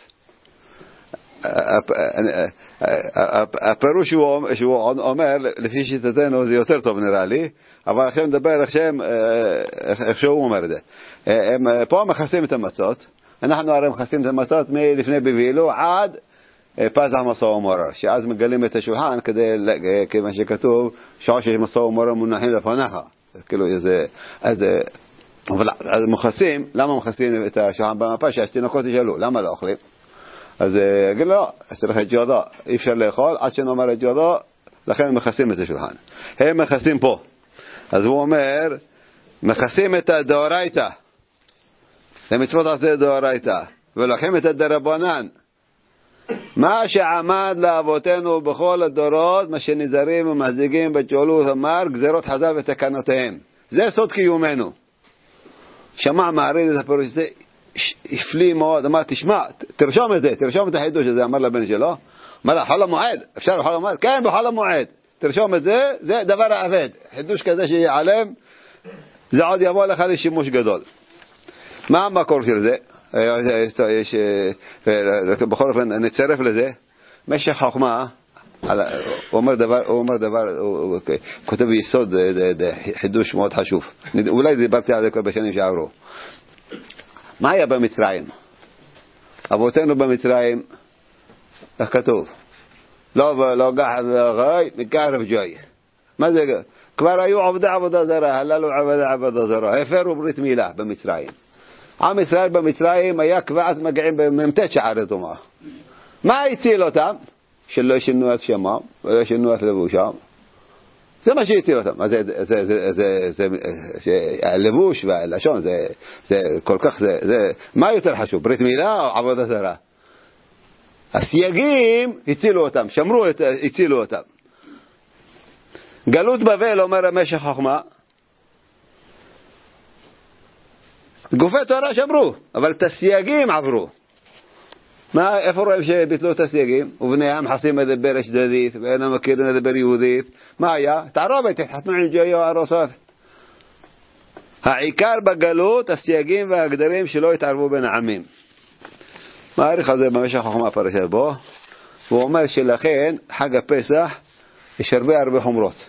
הפירוש שהוא אומר לפי שיטתנו זה יותר טוב נראה לי, אבל עכשיו נדבר איך שהוא אומר את זה. הם פה מכסים את המצות, אנחנו הרי מכסים את המצות מלפני בבילו עד פסח מסע ומרור, שאז מגלים את השולחן כיוון שכתוב שעה שיש מסע ומרור מונחים לפניך, כאילו איזה, אז מכסים. למה מכסים את השולחן במפה? שהתינוקות ישאלו למה לא אוכלים, אז אגיד לו, צריך את ג'ודו, אי אפשר לאכול עד שנאמר את ג'ודו, לכן הם מכסים את השולחן. הם מכסים פה. אז הוא אומר, מכסים את הדאורייתא, למצוות עשה דאורייתא, ולוקחים את הדרבנן, מה שעמד לאבותינו בכל הדורות, מה שנזהרים ומחזיקים בגלות, אמר גזרות חז"ל ותקנותיהם, זה סוד קיומנו. שמע מעריד את הפירוש, זה הפליא מאוד. אמר, תשמע, תרשום את זה, תרשום את החידוש הזה. אמר לבן שלו, אמר לה, חול המועד, אפשר בחול המועד? כן, בחול המועד, תרשום את זה, זה דבר האבד. חידוש כזה שיעלם, זה עוד יבוא לך לשימוש גדול. מה המקור של זה? בכל אופן נצרף לזה, משך חוכמה, הוא אומר דבר, הוא כותב יסוד, זה חידוש מאוד חשוב. אולי דיברתי על זה כבר בשנים שעברו. מה היה במצרים? אבותינו במצרים, איך כתוב? לא גחד גאי, מקרב ג'וי. מה זה? כבר היו עבודה זרה, הללו עבודה זרה, הפרו ברית מילה במצרים. עם ישראל במצרים היה קבעת מגעים בממתת שערי טומאה. מה הציל אותם? שלא ישנו את שמם, ולא ישנו את לבושם. זה מה שהציל אותם. הלבוש והלשון, זה כל כך, מה יותר חשוב? ברית מילה או עבודה זרה? הסייגים הצילו אותם, הצילו אותם. גלות בבל, אומר המשך חוכמה, גופי תורה שמרו, אבל את הסייגים עברו. איפה רואים שביטלו את הסייגים? ובניהם חסים מדבר אשדדית ואינם מכירים לדבר יהודית. מה היה? תערובת, התחתנו עם ג'יו הרוסות. העיקר בגלות הסייגים והגדרים שלא יתערבו בין העמים. מעריך על זה במשך חוכמה פרשת בו. הוא אומר שלכן חג הפסח יש הרבה חומרות.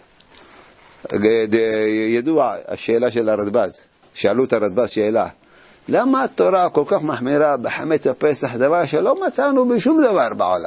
ידוע השאלה של הרדב"ז, שאלו את הרדב"ז שאלה, למה התורה כל כך מחמירה בחמץ הפסח, דבר שלא מצאנו בשום דבר בעולם?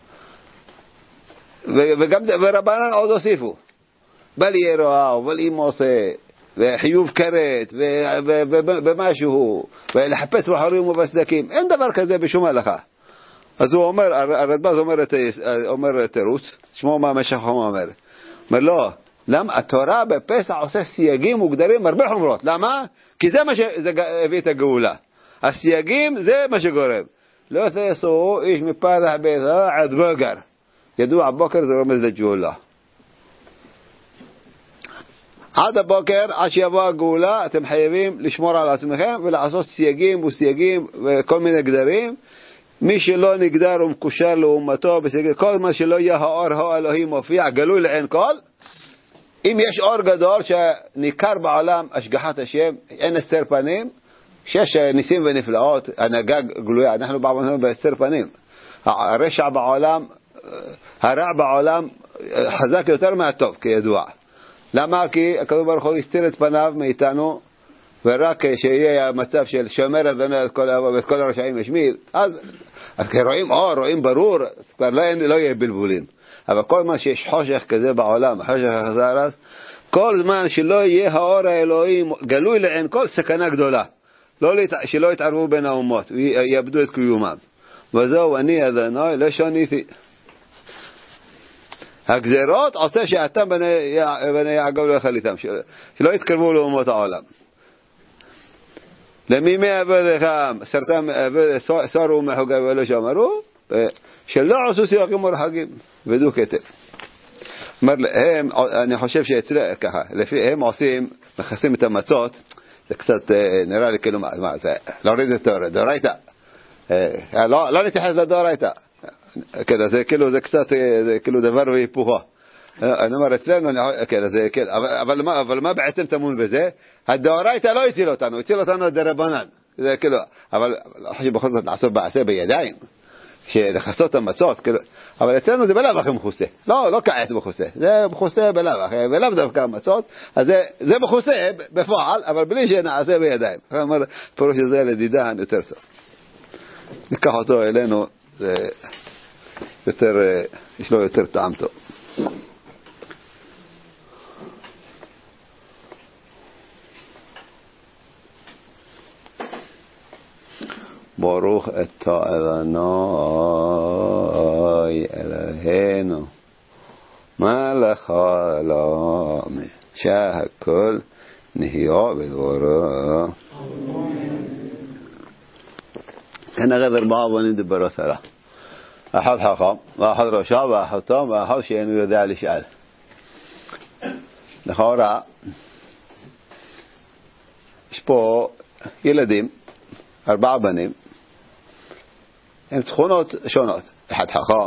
ורבנן עוד הוסיפו, בל ירוע ובל אימוסה וחיוב כרת ובמשהו ולחפש בחורים ובסדקים, אין דבר כזה בשום הלכה. אז הוא אומר, הרדב"ז אומר תירוץ, תשמעו מה משך חומה אומר. אומר לא, למה התורה בפסח עושה סייגים מוגדרים הרבה חומרות? למה? כי זה מה שהביא את הגאולה. הסייגים זה מה שגורם. לא תעשו איש מפתח ביתו עד בוקר. ידוע בוקר זה רומז לגאולה. עד הבוקר, עד שיבוא הגאולה, אתם חייבים לשמור על עצמכם ולעשות סייגים וסייגים וכל מיני גדרים. מי שלא נגדר ומקושר לאומתו בסייגים, כל מה שלא יהיה האור האלוהי מופיע, גלוי לעין כל. אם יש אור גדול שניכר בעולם השגחת השם, אין הסתר פנים, שיש ניסים ונפלאות, הנהגה גלויה, אנחנו בעולם בהסתר פנים. הרשע בעולם, הרע בעולם חזק יותר מהטוב, כידוע. למה? כי הקדוש ברוך הוא הסתיר את פניו מאיתנו, ורק שיהיה המצב של שומר אדוני את כל הרשעים השמיד, אז רואים אור, רואים ברור, כבר לא יהיה בלבולים. אבל כל מה שיש חושך כזה בעולם, חושך החזרת, כל זמן שלא יהיה האור האלוהי גלוי לעין כל, סכנה גדולה. שלא יתערבו בין האומות, ויאבדו את קיומם. וזהו אני אדוני לא שוניתי. הגזרות עושה שאתם בני יעקב לא יחליתם, שלא יתקרבו לאומות העולם. למי מעבדכם סורו מחוגי ולא שאמרו, שלא עשו סיוקים מורחקים ודו כתב. אומר להם, אני חושב שאצלה ככה, לפי הם עושים, מכסים את המצות, זה קצת נראה לי כאילו, מה זה, להוריד את דורייתא, לא נתייחס לדורייתא, זה כאילו, זה קצת, זה כאילו דבר והיפוכו. אני אומר אצלנו, אבל מה בעצם תמון בזה? הדורייתא לא הציל אותנו, הציל אותנו דרבנן, זה כאילו, אבל חושב בכל זאת לעשות בעשה בידיים, שלחסות המצות, כאילו, אבל אצלנו זה בלאו הכי מכוסה, לא כעת מכוסה, זה מכוסה בלאו הכי, ולאו דווקא המצות, אז זה מכוסה בפועל, אבל בלי שנעשה בידיים. אני אומר, פירוש הזה לדידן יותר טוב. ניקח אותו אלינו, זה יותר, יש לו יותר טעם טוב. ברוך אתה אדוני אלוהינו מלך העולם שהכל נהיה בדברו. כאן אגד 4 בנים דיברו 3, אחד חכם ואחד רשע ואחד תם ואחד שאינו יודע לשאול. לכאורה יש פה ילדים 4 בנים, הם תכונות שונות. אחד חכם,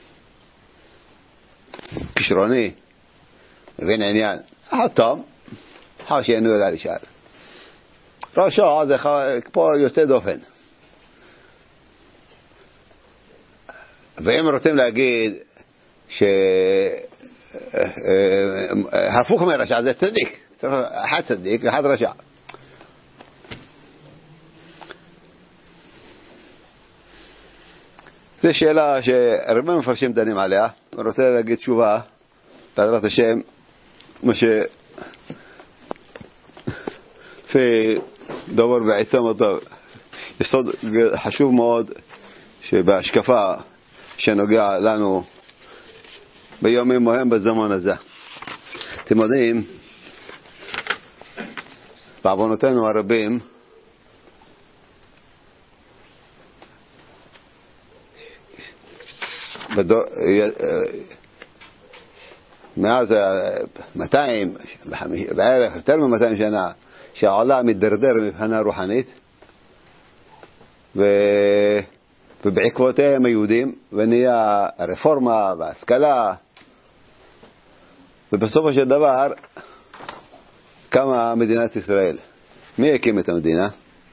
כישרוני, מבין עניין. אחד תם, אחד שאינו יודע לשאול. רשע זה פה יוצא דופן. והם רוצים להגיד שהפוך מרשע זה צדיק. אחד צדיק ואחד רשע. זו שאלה שהרבה מפרשים דנים עליה. אני רוצה להגיד תשובה בעזרת השם, מה לפי דבר בעיתם אותו, יסוד חשוב מאוד שבהשקפה שנוגע לנו ביומים מהם בזמן הזה. אתם יודעים, בעוונותינו הרבים מאז 200 בערך יותר מ-200 שנה שהעולם מתדרדר מבחינה רוחנית, ובעקבותיהם היהודים, ונהיה הרפורמה וההשכלה, ובסופו של דבר קמה מדינת ישראל. מי הקים את המדינה?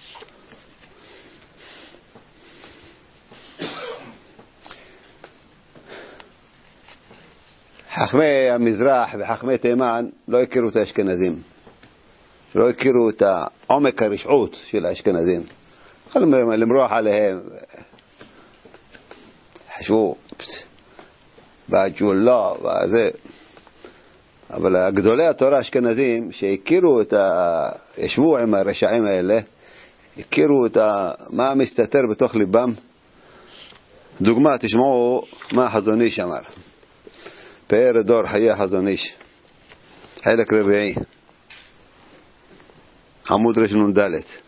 חכמי המזרח וחכמי תימן לא הכירו את האשכנזים, לא הכירו את עומק הרשעות של האשכנזים, יכולים למרוח עליהם, חשבו והג'ולה וזה, אבל גדולי התורה האשכנזים שהכירו ישבו עם הרשעים האלה, הכירו מה מסתתר בתוך ליבם. דוגמה, תשמעו מה החזון איש אמר. פאר דור חיי החזון איש, חלק רביעי, עמוד רנ"ד.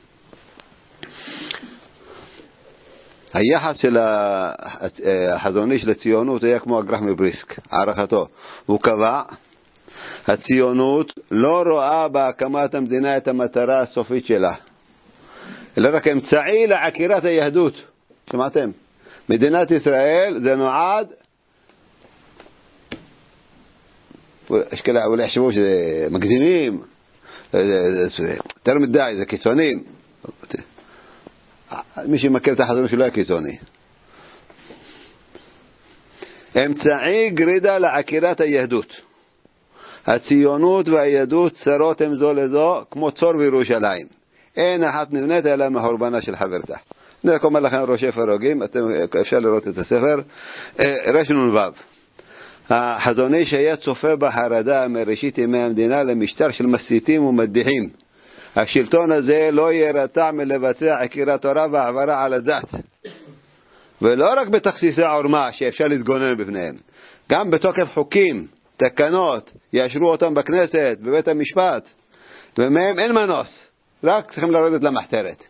היחס של החזון איש לציונות היה כמו אגרח מבריסק, הערכתו. הוא קבע, הציונות לא רואה בהקמת המדינה את המטרה הסופית שלה, אלא רק אמצעי לעקירת היהדות. שמעתם? מדינת ישראל זה נועד, אולי יחשבו שזה מגזימים, יותר מדי, זה קיצונים. מי שמכיר את החזון שלו היה קיצוני. אמצעי גרידה לעקירת היהדות. הציונות והיהדות צרות הם זו לזו כמו צור בירושלים, אין אחת נבנית אלא מחורבנה של חברתה. אני רק אומר לכם ראשי פרוגים, אפשר לראות את הספר רנ"ו. החזון איש היה צופה בחרדה מראשית ימי המדינה למשטר של מסיתים ומדיחים. השלטון הזה לא ירתע מלבצע עקירת תורה והעברה על הדת, ולא רק בתכסיסי עורמה שאפשר להתגונן בפניהם, גם בתוקף חוקים, תקנות, יאשרו אותם בכנסת, בבית המשפט, ומהם אין מנוס, רק צריכים לרדת למחתרת.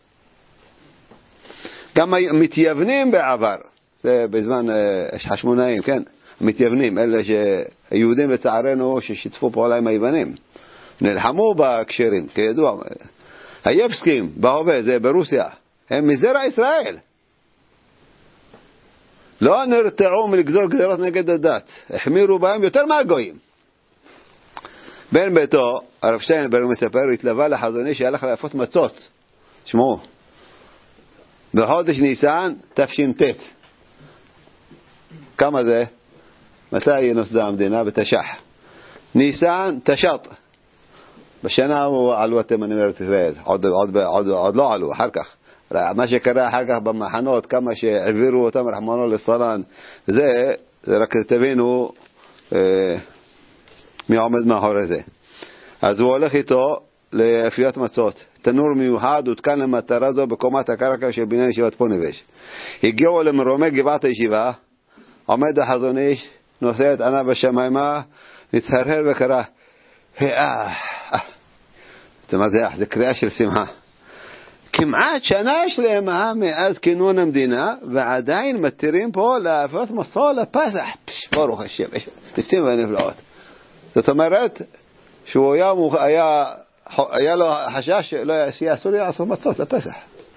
גם מתייוונים בעבר, זה בזמן החשמונאים, כן? מתייוונים, אלה שהיהודים לצערנו ששיתפו פעולה עם היוונים, נלחמו בקשרים, כידוע. היבסקים בהווה, זה ברוסיה, הם מזרע ישראל. לא נרתעו מלגזור גזרות נגד הדת, החמירו בהם יותר מהגויים. בן ביתו, הרב שטיינברג מספר, התלווה לחזון איש שהלך להפות מצות. תשמעו, בחודש ניסן תש"ט. כמה זה? מתי נוסדה המדינה? בתש"ח. ניסן תש"ט. בשנה עלו התימנים לארץ ישראל. עוד לא עלו, אחר כך. מה שקרה אחר כך במחנות, כמה שהעבירו אותם רחמנו לצלן, זה רק תבינו מי עומד מאחורי זה. אז הוא הולך איתו לאפיות מצות. תנור מיוחד הותקן למטרה זו בקומת הקרקע של בניין ישיבת פונבש. הגיעו למרומי גבעת הישיבה, עומד החזון איש, נושא את עיניו בשמיימה, נתהרהר וקרא, זה קריאה של שמחה. כמעט שנה שלמה מאז כינון המדינה, ועדיין מתירים פה להפות מצות לפסח. ברוך השם, ניסים ונפלאות. זאת אומרת, שהוא היה לו חשש שיעשו לי לעשות מצות לפסח.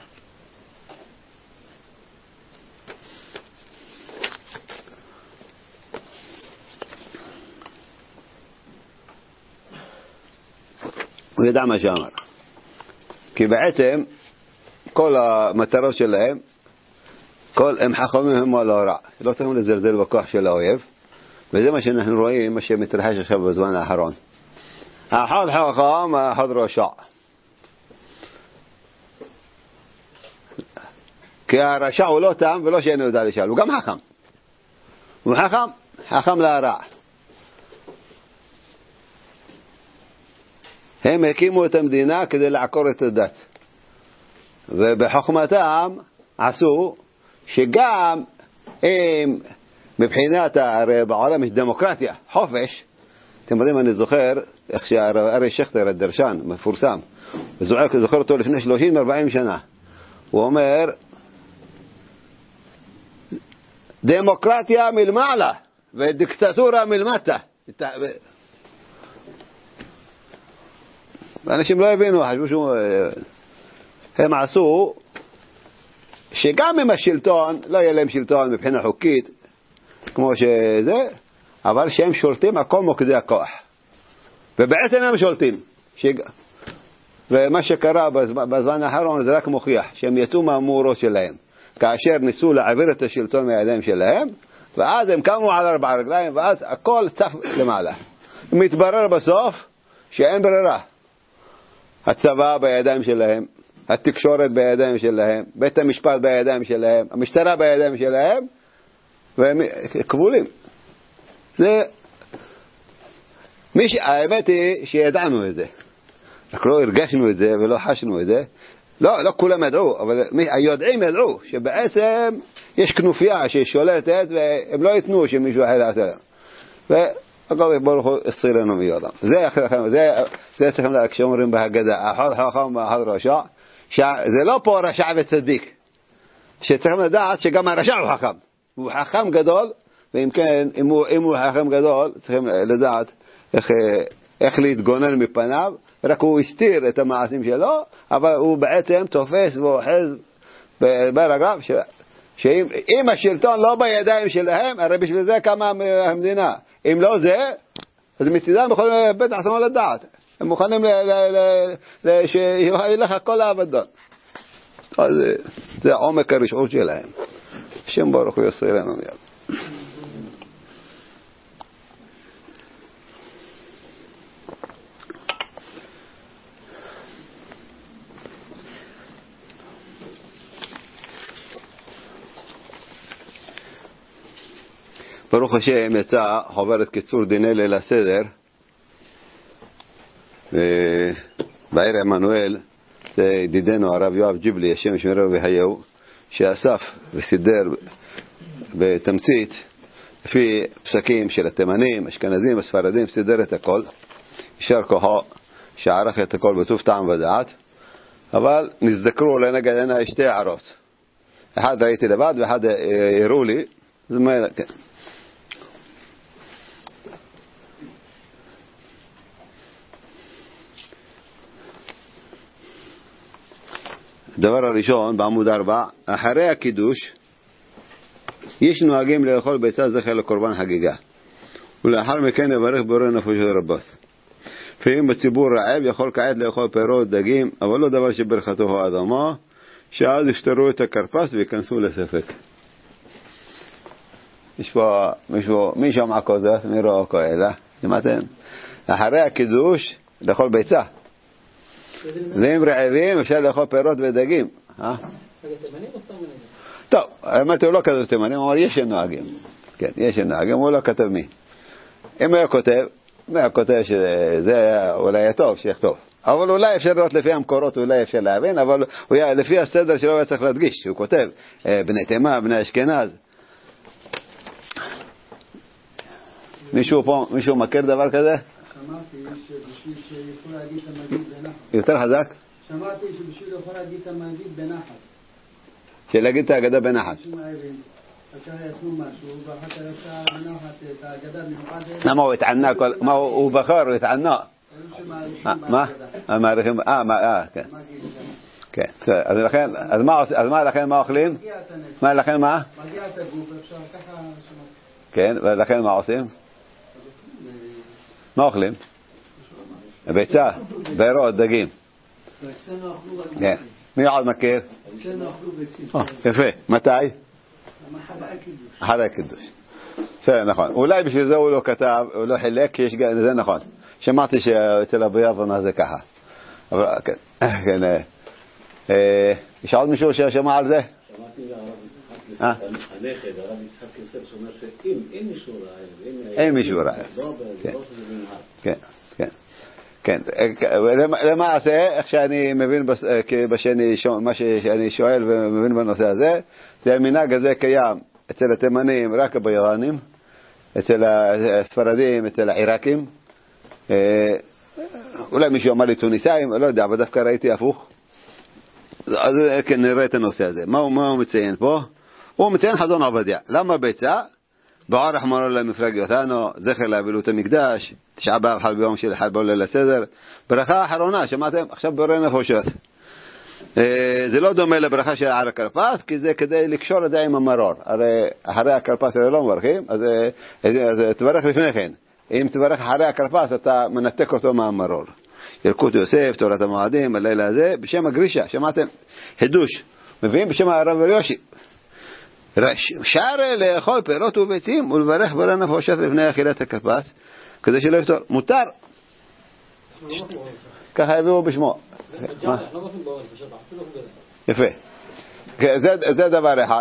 הוא ידע מה שאמר. כי בעצם כל המטרות שלהם, הם חכמים הם על הרע. לא צריכים לזלזל בכוח של האויב. וזה מה שאנחנו רואים, מה שמתרחש עכשיו בזמן האחרון. אחד חכם, אחד רשע. כי הרשע הוא לא תם ולא שאינו יודע לשאול, הוא גם חכם. הוא חכם להרע. הם הקימו את המדינה כדי לעקור את הדת. ובחוכמתם עשו שגם הם, מבחינת, הרי בעולם יש דמוקרטיה, חופש. אתם יודעים, אני זוכר איך שהארי שכטר, הדרשן, מפורסם, זוכר אותו לפני 30-40 שנה. הוא אומר, דמוקרטיה מלמעלה ודיקטטורה מלמטה. אנשים לא הבינו, חשבו הם עשו שגם אם השלטון, לא יהיה להם שלטון מבחינה חוקית, כמו שזה, אבל שהם שולטים על כל מוקדי הכוח. ובעצם הם שולטים. ומה שקרה בזמן האחרון זה רק מוכיח שהם יצאו מהמורות שלהם. כאשר ניסו להעביר את השלטון מהידיים שלהם, ואז הם קמו על 4 רגליים, ואז הכל צף למעלה. מתברר בסוף שאין ברירה. הצבא בידיים שלהם, התקשורת בידיים שלהם, בית המשפט בידיים שלהם, המשטרה בידיים שלהם, והם כבולים. האמת היא שידענו את זה. רק לא הרגשנו את זה ולא חשנו את זה. לא כולם ידעו, אבל היודעים ידעו שבעצם יש כנופיה ששולטת והם לא ייתנו שמישהו אחר יעשה להם. והקדוש ברוך הוא הסיר לנו מידם. זה צריכים להגיד כשאומרים בהגדה, אחד חכם ואחד רשע, זה לא פה רשע וצדיק. שצריכים לדעת שגם הרשע הוא חכם. הוא חכם גדול, ואם כן, אם הוא חכם גדול, צריכים לדעת איך להתגונן מפניו. רק הוא הסתיר את המעשים שלו, אבל הוא בעצם תופס ואוחז ברגליו, שאם השלטון לא בידיים שלהם, הרי בשביל זה קמה המדינה. אם לא זה, אז מצדם יכולים בטח עצמו לדעת. הם מוכנים שילך כל האבדון. אז זה עומק הרשעות שלהם. השם ברוך הוא יעשה לנו מיד. ברוך השם יצא חוברת קיצור דיני ליל הסדר בעיר עמנואל. זה ידידנו הרב יואב ג'יבלי, השם ישמרהו ויחיהו, שאסף וסידר בתמצית לפי פסקים של התימנים, אשכנזים, הספרדים, סידר את הכל. יישר כוחו שערך את הכל בטוב טעם ודעת. אבל נזדקרו לנגד עיניי 2 הערות. אחד ראיתי לבד ואחד הראו לי. זאת אומרת, כן. דבר הראשון, בעמוד 4, אחרי הקידוש, יש נוהגים לאכול ביצה זכר לקורבן חגיגה. ולאחר מכן יברך בורא נפשות רבות. ואם בציבור רעב, יכול כעת לאכול פירות, דגים, אבל לא דבר שברכתו הוא אדמה, שאז יפתרו את הכרפס ויכנסו לספק. יש פה מי שמע כוזת, מי רואה כאלה? שמעתם? אחרי הקידוש, לאכול ביצה. ואם רעבים אפשר לאכול פירות ודגים. טוב, האמת הוא לא כתב תימנים, הוא אמר יש נוהגים. כן, יש נוהגים, הוא לא כתב מי. אם הוא היה כותב שזה אולי טוב, שיכתוב. אבל אולי אפשר לראות לפי המקורות, אולי אפשר להבין, אבל לפי הסדר שלו היה צריך להדגיש, הוא כותב בני תימן, בני אשכנז. מישהו מכיר דבר כזה? שמעתי שבשביל שיכול להגיד את המגיד בנחת. יותר חזק? שמעתי שבשביל יכול להגיד את המגיד בנחת. שלהגיד את ההגדה בנחת. אחר יתנו משהו, ואחר כך יצא בנחת את ההגדה במיוחד. למה הוא התענה? מה הוא בחר, הוא התענה. מה? מעריכים, כן. כן, אז מה לכן מה אוכלים? מה לכן מה? מגיע את הגוף, אפשר ככה שמות. כן, ולכן מה עושים? מה אוכלים? ביצה, פירות, דגים. כן. מי עוד מכיר? יפה. מתי? אחרי הקידוש. זה נכון. אולי בשביל זה הוא לא כתב, הוא לא חילק, זה נכון. שמעתי שאצל אבו יבנה זה ככה. אבל כן. יש עוד מישהו ששמע על זה? שמעתי הרב יצחק יוסף, הנכד, הרב יצחק יוסף, שאומר שאם אין מישהו רעב, אין מישהו רעב. כן. למעשה, איך שאני מבין מה שאני שואל ומבין בנושא הזה, זה המנהג הזה קיים אצל התימנים רק בירנים, אצל הספרדים, אצל העיראקים, אולי מישהו אמר לי טוניסאים, לא יודע, אבל דווקא ראיתי הפוך. אז כן, נראה את הנושא הזה. מה הוא מציין פה? הוא מציין חזון עובדיה. למה ביצה? בערח מרור למפלג אותנו, זכר לאבילות המקדש, 9 באב חל ביום של אחד בליל הסדר. ברכה האחרונה, שמעתם? עכשיו בורא נפשות. זה לא דומה לברכה של על הכרפס, כי זה כדי לקשור את זה עם המרור. הרי אחרי הכרפס לא מברכים, אז תברך לפני כן. אם תברך אחרי הכרפס, אתה מנתק אותו מהמרור. ילקוט יוסף, תורת המועדים, הלילה הזה, בשם הגרישה, שמעתם? חידוש. מביאים בשם הרב יושי. שער לאכול פירות וביצים ולברך בורא נפשות לפני אכילת הכרפס, כדי שלא יפתור. מותר. ככה הביאו בשמו. יפה. זה דבר אחד.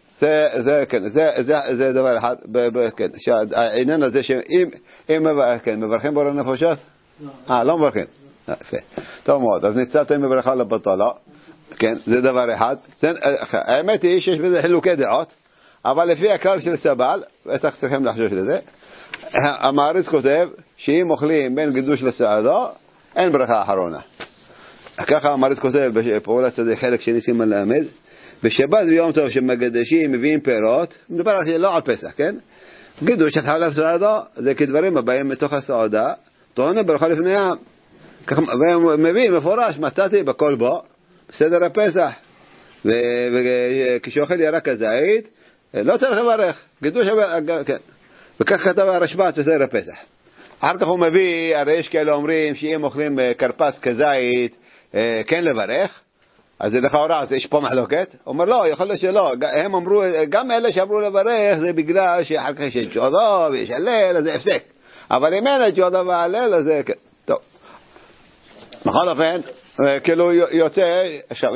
זה דבר אחד. העניין הזה שאם מברכים בורא נפשות? לא מברכים. יפה. טוב מאוד. אז נצאתם מברכה לבטלה. כן, זה דבר אחד. האמת היא שיש בזה חילוקי דעות, אבל לפי הכלל של סבל, בטח צריכים לחשוש לזה, המאריץ כותב שאם אוכלים בין גידוש לסעדה, אין ברכה אחרונה. ככה המאריץ כותב בפעולת צדיק חלק שני סימן למד, בשבת ויום טוב שמקדשים מביאים פירות, מדבר לא על פסח, כן? גידוש התחלה לסעדה, זה כדברים הבאים מתוך הסעדה, טוענים ברכה לפני העם. והם מביאים מפורש, מצאתי בכל בו, בסדר הפסח, וכשאוכל ירק הזית, לא צריך לברך, גידוש, כן. וכך כתב הרשב"ץ בסדר הפסח. אחר כך הוא מביא, הרי יש כאלה אומרים שאם אוכלים כרפס כזית, כן לברך, אז לכאורה, יש פה מחלוקת. הוא אומר לא, יכול להיות שלא, הם אמרו, גם אלה שאמרו לברך, זה בגלל שאחר כך יש ג'ודה ויש הלל, אז זה הפסק. אבל אם אין ג'ודה והלל, אז זה, כן. טוב. בכל אופן, כאילו יוצא, עכשיו,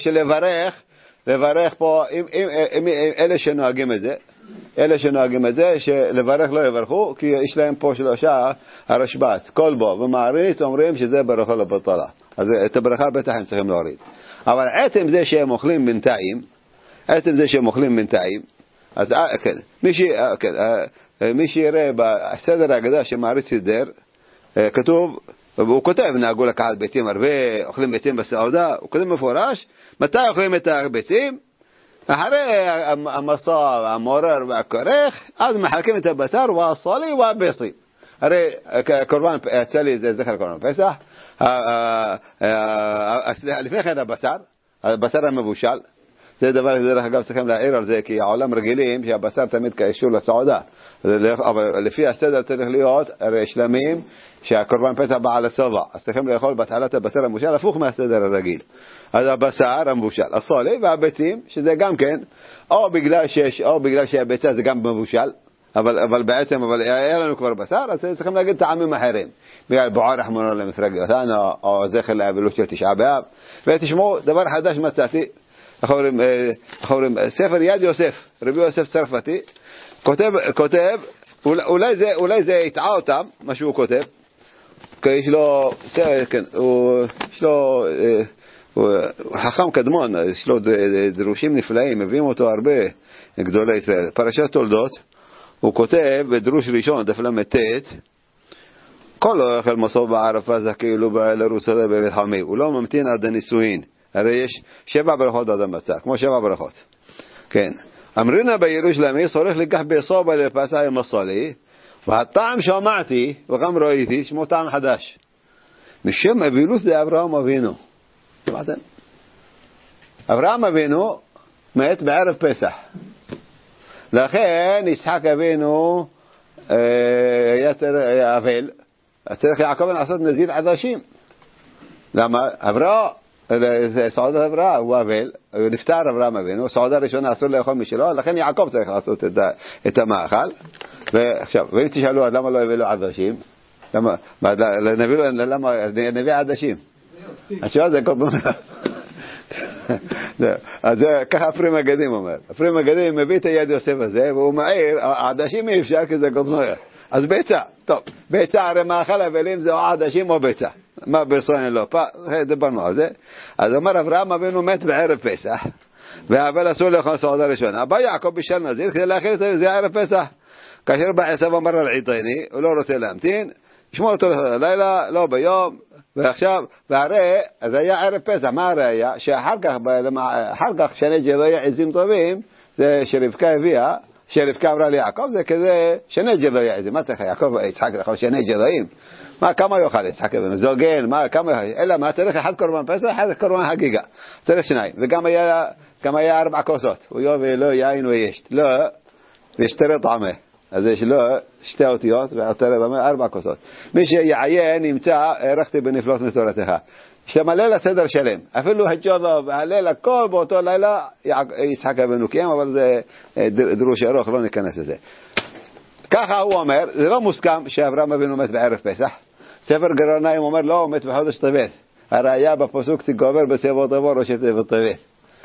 לברך פה, אם אלה שנוהגים את זה, שלברך לא יברכו, כי יש להם פה שלושה הרשב"ץ, כל בו ומעריץ, אומרים שזה ברכה לבטלה. אז את הברכה בטח הם צריכים להוריד. אבל עצם זה שהם אוכלים בינתיים, אז כן, מי שיראה בסדר ההגדה שמעריץ סידר, כתוב, והוא כותב, נהגו לקחת ביצים הרבה, אוכלים ביצים בסעודה, הוא כותב מפורש, מתי אוכלים את הביצים? אחרי המסע, המורר והכרך, אז מחלקים את הבשר והסולי והביצים. הרי קורבן, יצא לי זכר קורבן פסח, לפני כן הבשר המבושל, זה דבר שדרך אגב צריכים להעיר על זה, כי העולם רגילים שהבשר תמיד קשור לסעודה, אבל לפי הסדר צריך להיות הרי שלמים שהקורבן פסח בא על הסובה, אז צריכים לאכול בהתחלת הבשר המבושל הפוך מהסדר הרגיל. אז הבשר המבושל, הסולי והביצים, שזה גם כן, או בגלל שהביצה זה גם מבושל, אבל בעצם, היה לנו כבר בשר, אז צריכים להגיד טעמים אחרים. בגלל בוער רחמונו למפרק אותנו, או זכר לאבלות של תשעה באב. ותשמעו, דבר חדש מצאתי, אחורים, ספר יד יוסף, רבי יוסף צרפתי, כותב, אולי זה יטעה אותם, מה שהוא כותב, כי יש לו, כן, יש לו, הוא חכם קדמון, יש לו דרושים נפלאים, מביאים אותו הרבה גדולי ישראל. פרשת תולדות, הוא כותב בדרוש ראשון, דף למ"ט, כל לא יאכל מסור בערפה זה כאילו לרוסלה בבית חמי, הוא לא ממתין עד הנישואין. הרי יש 7 ברכות עד המצה, כמו 7 ברכות. כן. אמרינה בירושלמי, צורך לקח בסובה לפסח עם הסולי, והטעם שמעתי, וגם ראיתי, שמו טעם חדש. משם אבילוס זה אברהם אבינו. שמעתם? אברהם אבינו מת בערב פסח. לכן יצחק אבינו היה אבל, צריך יעקב לעשות נזיר עדשים. למה? אברהם, סעודת אברהם הוא אבל, נפטר אברהם אבינו, סעודה ראשונה אסור לאכול משלו, לכן יעקב צריך לעשות את המאכל. ועכשיו, ואם תשאלו, למה לא הביא לו עדשים? למה נביא עדשים? התשובה זה קודם. אז ככה אפרים מגדים אומר. אפרים מגדים מביא את היד יוסף הזה, והוא מעיר, העדשים אי אפשר כי זה קודנויה. אז ביצה, טוב, ביצה הרי מאכל אבלים זה או עדשים או ביצה. מה בסוין לא, דיברנו על זה. אז אומר אברהם אבינו מת בערב פסח, והאבל אסור לאכול סעודה ראשונה. בא יעקב בשל נזיר כדי להכין את זה ערב פסח. כאשר בא עשיו אמר על עיתיני, הוא לא רוצה להמתין, ישמור אותו לילה, לא ביום, ועכשיו, והרי, אז היה ערב פסח, מה הראיה? שאחר כך, שני ג'באי עזים טובים, זה שרבקה הביאה, שרבקה אמרה ליעקב, זה כזה שני ג'דויה, זה מה צריך, יעקב, יצחק יכול שני ג'דויים, מה, כמה יאכל יצחק אבינו, זוגן, מה, כמה, אלא מה, צריך אחד קורבן פסח, אחד קורבן חגיגה, צריך שניים, וגם היה 4 כוסות, הוא יובל לא יין וישת, לא, וישתרה טעמה, אז יש לו 2 אותיות, וישתרה 4 כוסות, מי שיעיין ימצא, ערכתי בנפלות מסורתך, שמלא לסדר שלם, אפילו הג'ודו והליל הכל באותו לילה יצחק אבינו קיים, אבל זה דרוש ארוך, לא ניכנס לזה. ככה הוא אומר, זה לא מוסכם שאברהם אבינו מת בערב פסח. ספר גרונאים אומר לא, הוא מת בחודש טבת. הראיה בפסוק תגובר בסבו טבו ראשי תיבות טבת.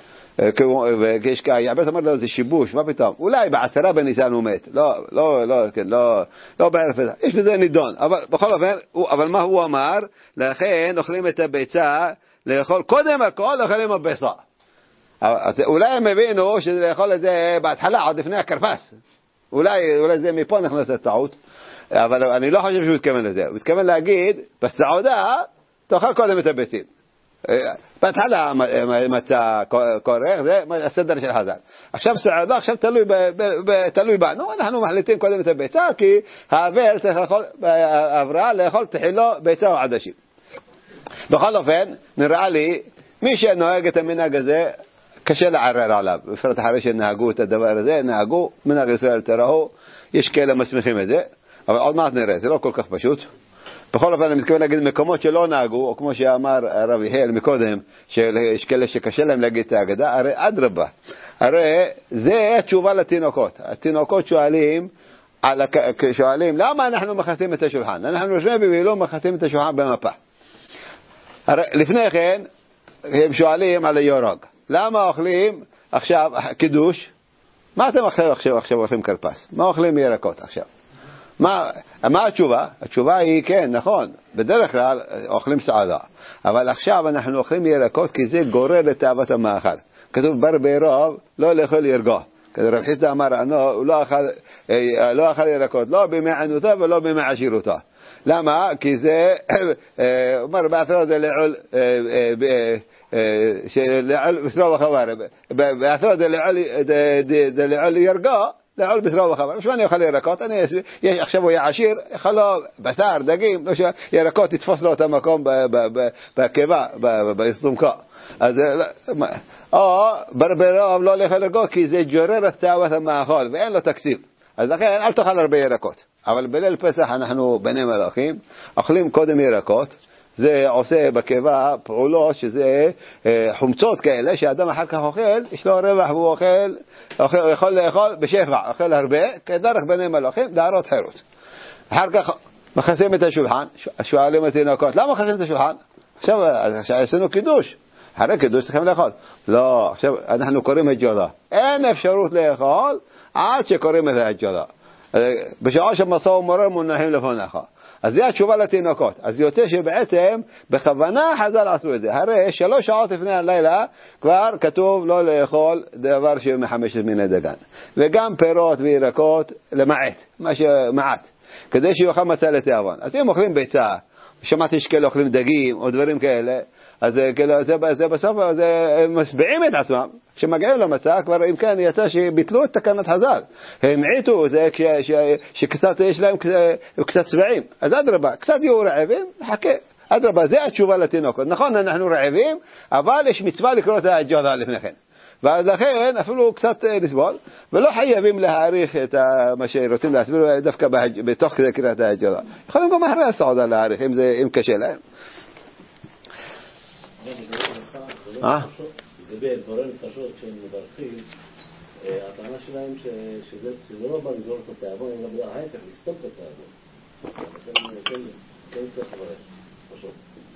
יעבד אומר לו זה שיבוש, מה פתאום? אולי ב10 בניסן הוא מת. לא בערב פסח. יש בזה נידון, אבל בכל אופן, אבל מה הוא אמר? לכן אוכלים את הביצה, לאכול קודם הכל אוכלים הביצה. אולי הם הבינו שזה לאכול את זה בהתחלה, עוד לפני הכרפס. אולי זה מפה נכנסת טעות, אבל אני לא חושב שהוא התכוון לזה. הוא התכוון להגיד, בסעודה תאכל קודם את הביצים. בהתחלה מצא קורח, זה הסדר של חז"ל. עכשיו סעודה, עכשיו תלוי בנו, אנחנו מחליטים קודם את הביצה, כי האבל צריך לאכול, הבראה לאכול תחילו ביצה או עדשים. בכל אופן, נראה לי, מי שנוהג את המנהג הזה, קשה לערער עליו, בפרט אחרי שנהגו את הדבר הזה, נהגו, מנהג ישראל תראו, יש כאלה מסמיכים את זה, אבל עוד מעט נראה, זה לא כל כך פשוט. בכל אופן, אני מתכוון להגיד מקומות שלא נהגו, או כמו שאמר הרב יהל מקודם, שיש כאלה שקשה להם להגיד את ההגדה, הרי אדרבה, הרי זה תשובה לתינוקות. התינוקות שואלים, למה אנחנו מכסים את השולחן? אנחנו יושבים בבילו מכסים את השולחן במפה. הרי לפני כן, הם שואלים על היורג. למה אוכלים עכשיו קידוש? מה אתם עכשיו אוכלים קרפס? מה אוכלים ירקות עכשיו? מה התשובה? התשובה היא כן, נכון, בדרך כלל אוכלים סעודה, אבל עכשיו אנחנו אוכלים ירקות כי זה גורר לתאוות המאכל. כתוב בר בעירוב, לא לאכול ירגו. כדי רב חיסדא אמר, הוא לא אכל ירקות, לא בימי ענותו ולא בימי עשירותו. למה? כי זה, אומר בעצרו זה לעול בשרו וחבר, בעצרו זה לעול ירגו, לעול בשרו וחבר. משמע אני אוכל ירקות, עכשיו הוא יהיה עשיר, יאכל לו בשר, דגים, ירקות יתפוס לו את המקום בקיבה, בסתומקו. או ברברוב לא לאכול ירגו, כי זה גורר את תאוות המאכול, ואין לו תקציב. אז לכן אל תאכל הרבה ירקות. אבל בליל פסח אנחנו בני מלאכים, אוכלים קודם ירקות, זה עושה בקיבה פעולות שזה חומצות כאלה, שאדם אחר כך אוכל, יש לו רווח והוא יכול לאכול בשפע, אוכל הרבה, כדרך בני מלאכים, להראות חירות. אחר כך מכסים את השולחן, שואלים את תינוקות, למה מכסים את השולחן? עכשיו עשינו קידוש, אחרי קידוש צריכים לאכול. לא, עכשיו אנחנו קוראים את ג'ודה. אין אפשרות לאכול עד שקוראים את הג'ודה. בשעה שמסע ומורר מונחים לפניך. אז זה התשובה לתינוקות. אז יוצא שבעצם בכוונה חז"ל עשו את זה. הרי 3 שעות לפני הלילה כבר כתוב לא לאכול דבר שמחמשת מיני דגן. וגם פירות וירקות למעט, מעט, כדי שיוכל מצא לתיאבון. אז אם אוכלים ביצה, שמעתי שכאלה אוכלים דגים או דברים כאלה, אז זה בסוף הם משביעים את עצמם. כשמגיעים למצע, כבר אם כן יצא שביטלו את תקנת חז"ל. הם עיתו, זה שקצת יש להם קצת שבעים. אז אדרבה, קצת יהיו רעבים, חכה. אדרבה, זה התשובה לתינוקות. נכון, אנחנו רעבים, אבל יש מצווה לקרוא את הג'ודה לפני כן. ואז לכן אפילו קצת לסבול, ולא חייבים להעריך את מה שרוצים להסביר דווקא בתוך כדי קריאת הג'ודה. יכולים גם אחרי הסעודה להעריך, אם קשה להם. לגבי דברי נפשות שהם מברכים, הטענה שלהם שזה לא בא לגרור את התאבון, אלא בדרך ההפך, לסתום את התאבון. כן צריך לברך, פשוט.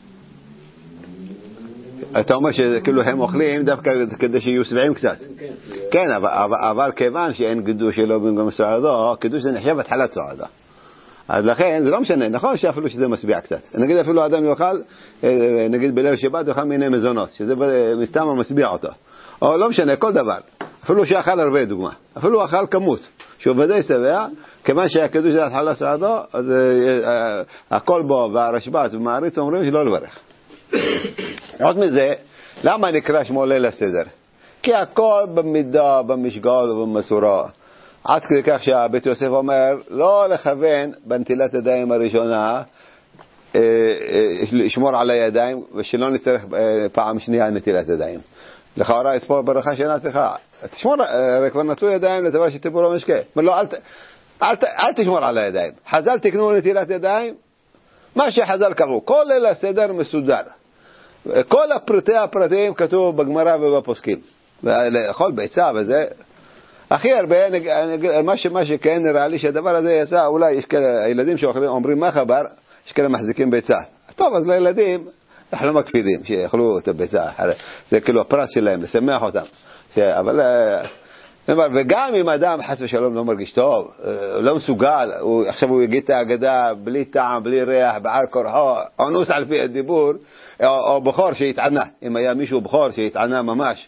אתה אומר שכאילו הם אוכלים דווקא כדי שיהיו שבעים קצת. כן, אבל כיוון שאין קידוש שלו במקום סעודה, קידוש זה נחשב התחלת סעודה. אז לכן זה לא משנה, נכון שאפילו שזה משביע קצת. נגיד אפילו אדם יאכל, נגיד בליל שבת יאכל מיני מזונות, שזה מסתם משביע אותו. או לא משנה, כל דבר. אפילו שאכל הרבה דוגמה. אפילו אכל כמות, שהוא ודאי שבע, כיוון שהקידוש זה התחלה סעדו, אז הכל בו והרשב"ץ ומעריץ אומרים שלא לברך. עוד מזה, למה נקרא שמו ליל הסדר? כי הכל במידה, במשגל ובמסורה. עד כדי כך שהבית יוסף אומר, לא לכוון בנטילת ידיים הראשונה, לשמור על הידיים, ושלא נצטרך פעם שנייה נטילת ידיים. לכאורה, יש פה ברכה שאינה צריכה. תשמור, כבר נטלו ידיים לדבר שטיפול לא משקה. לא, אל תשמור על הידיים. חז"ל תקנו נטילת ידיים, מה שחז"ל קבעו. כל אלה הסדר מסודר. כל הפרטים כתוב בגמרא ובפוסקים. לאכול ביצה וזה. הכי הרבה, מה שכן נראה לי שהדבר הזה יצא, אולי יש כאלה, הילדים שאומרים מה חבר, יש כאלה מחזיקים ביצה. טוב, אז לילדים, אנחנו לא מקפידים שיאכלו את הביצה. זה כאילו הפרס שלהם, לשמח אותם. אבל, וגם אם אדם חס ושלום לא מרגיש טוב, לא מסוגל, עכשיו הוא יגיד את ההגדה בלי טעם, בלי ריח, בעל כורחו, אונוס על פי הדיבור, או בחור שהתענה, אם היה מישהו בחור שהתענה ממש,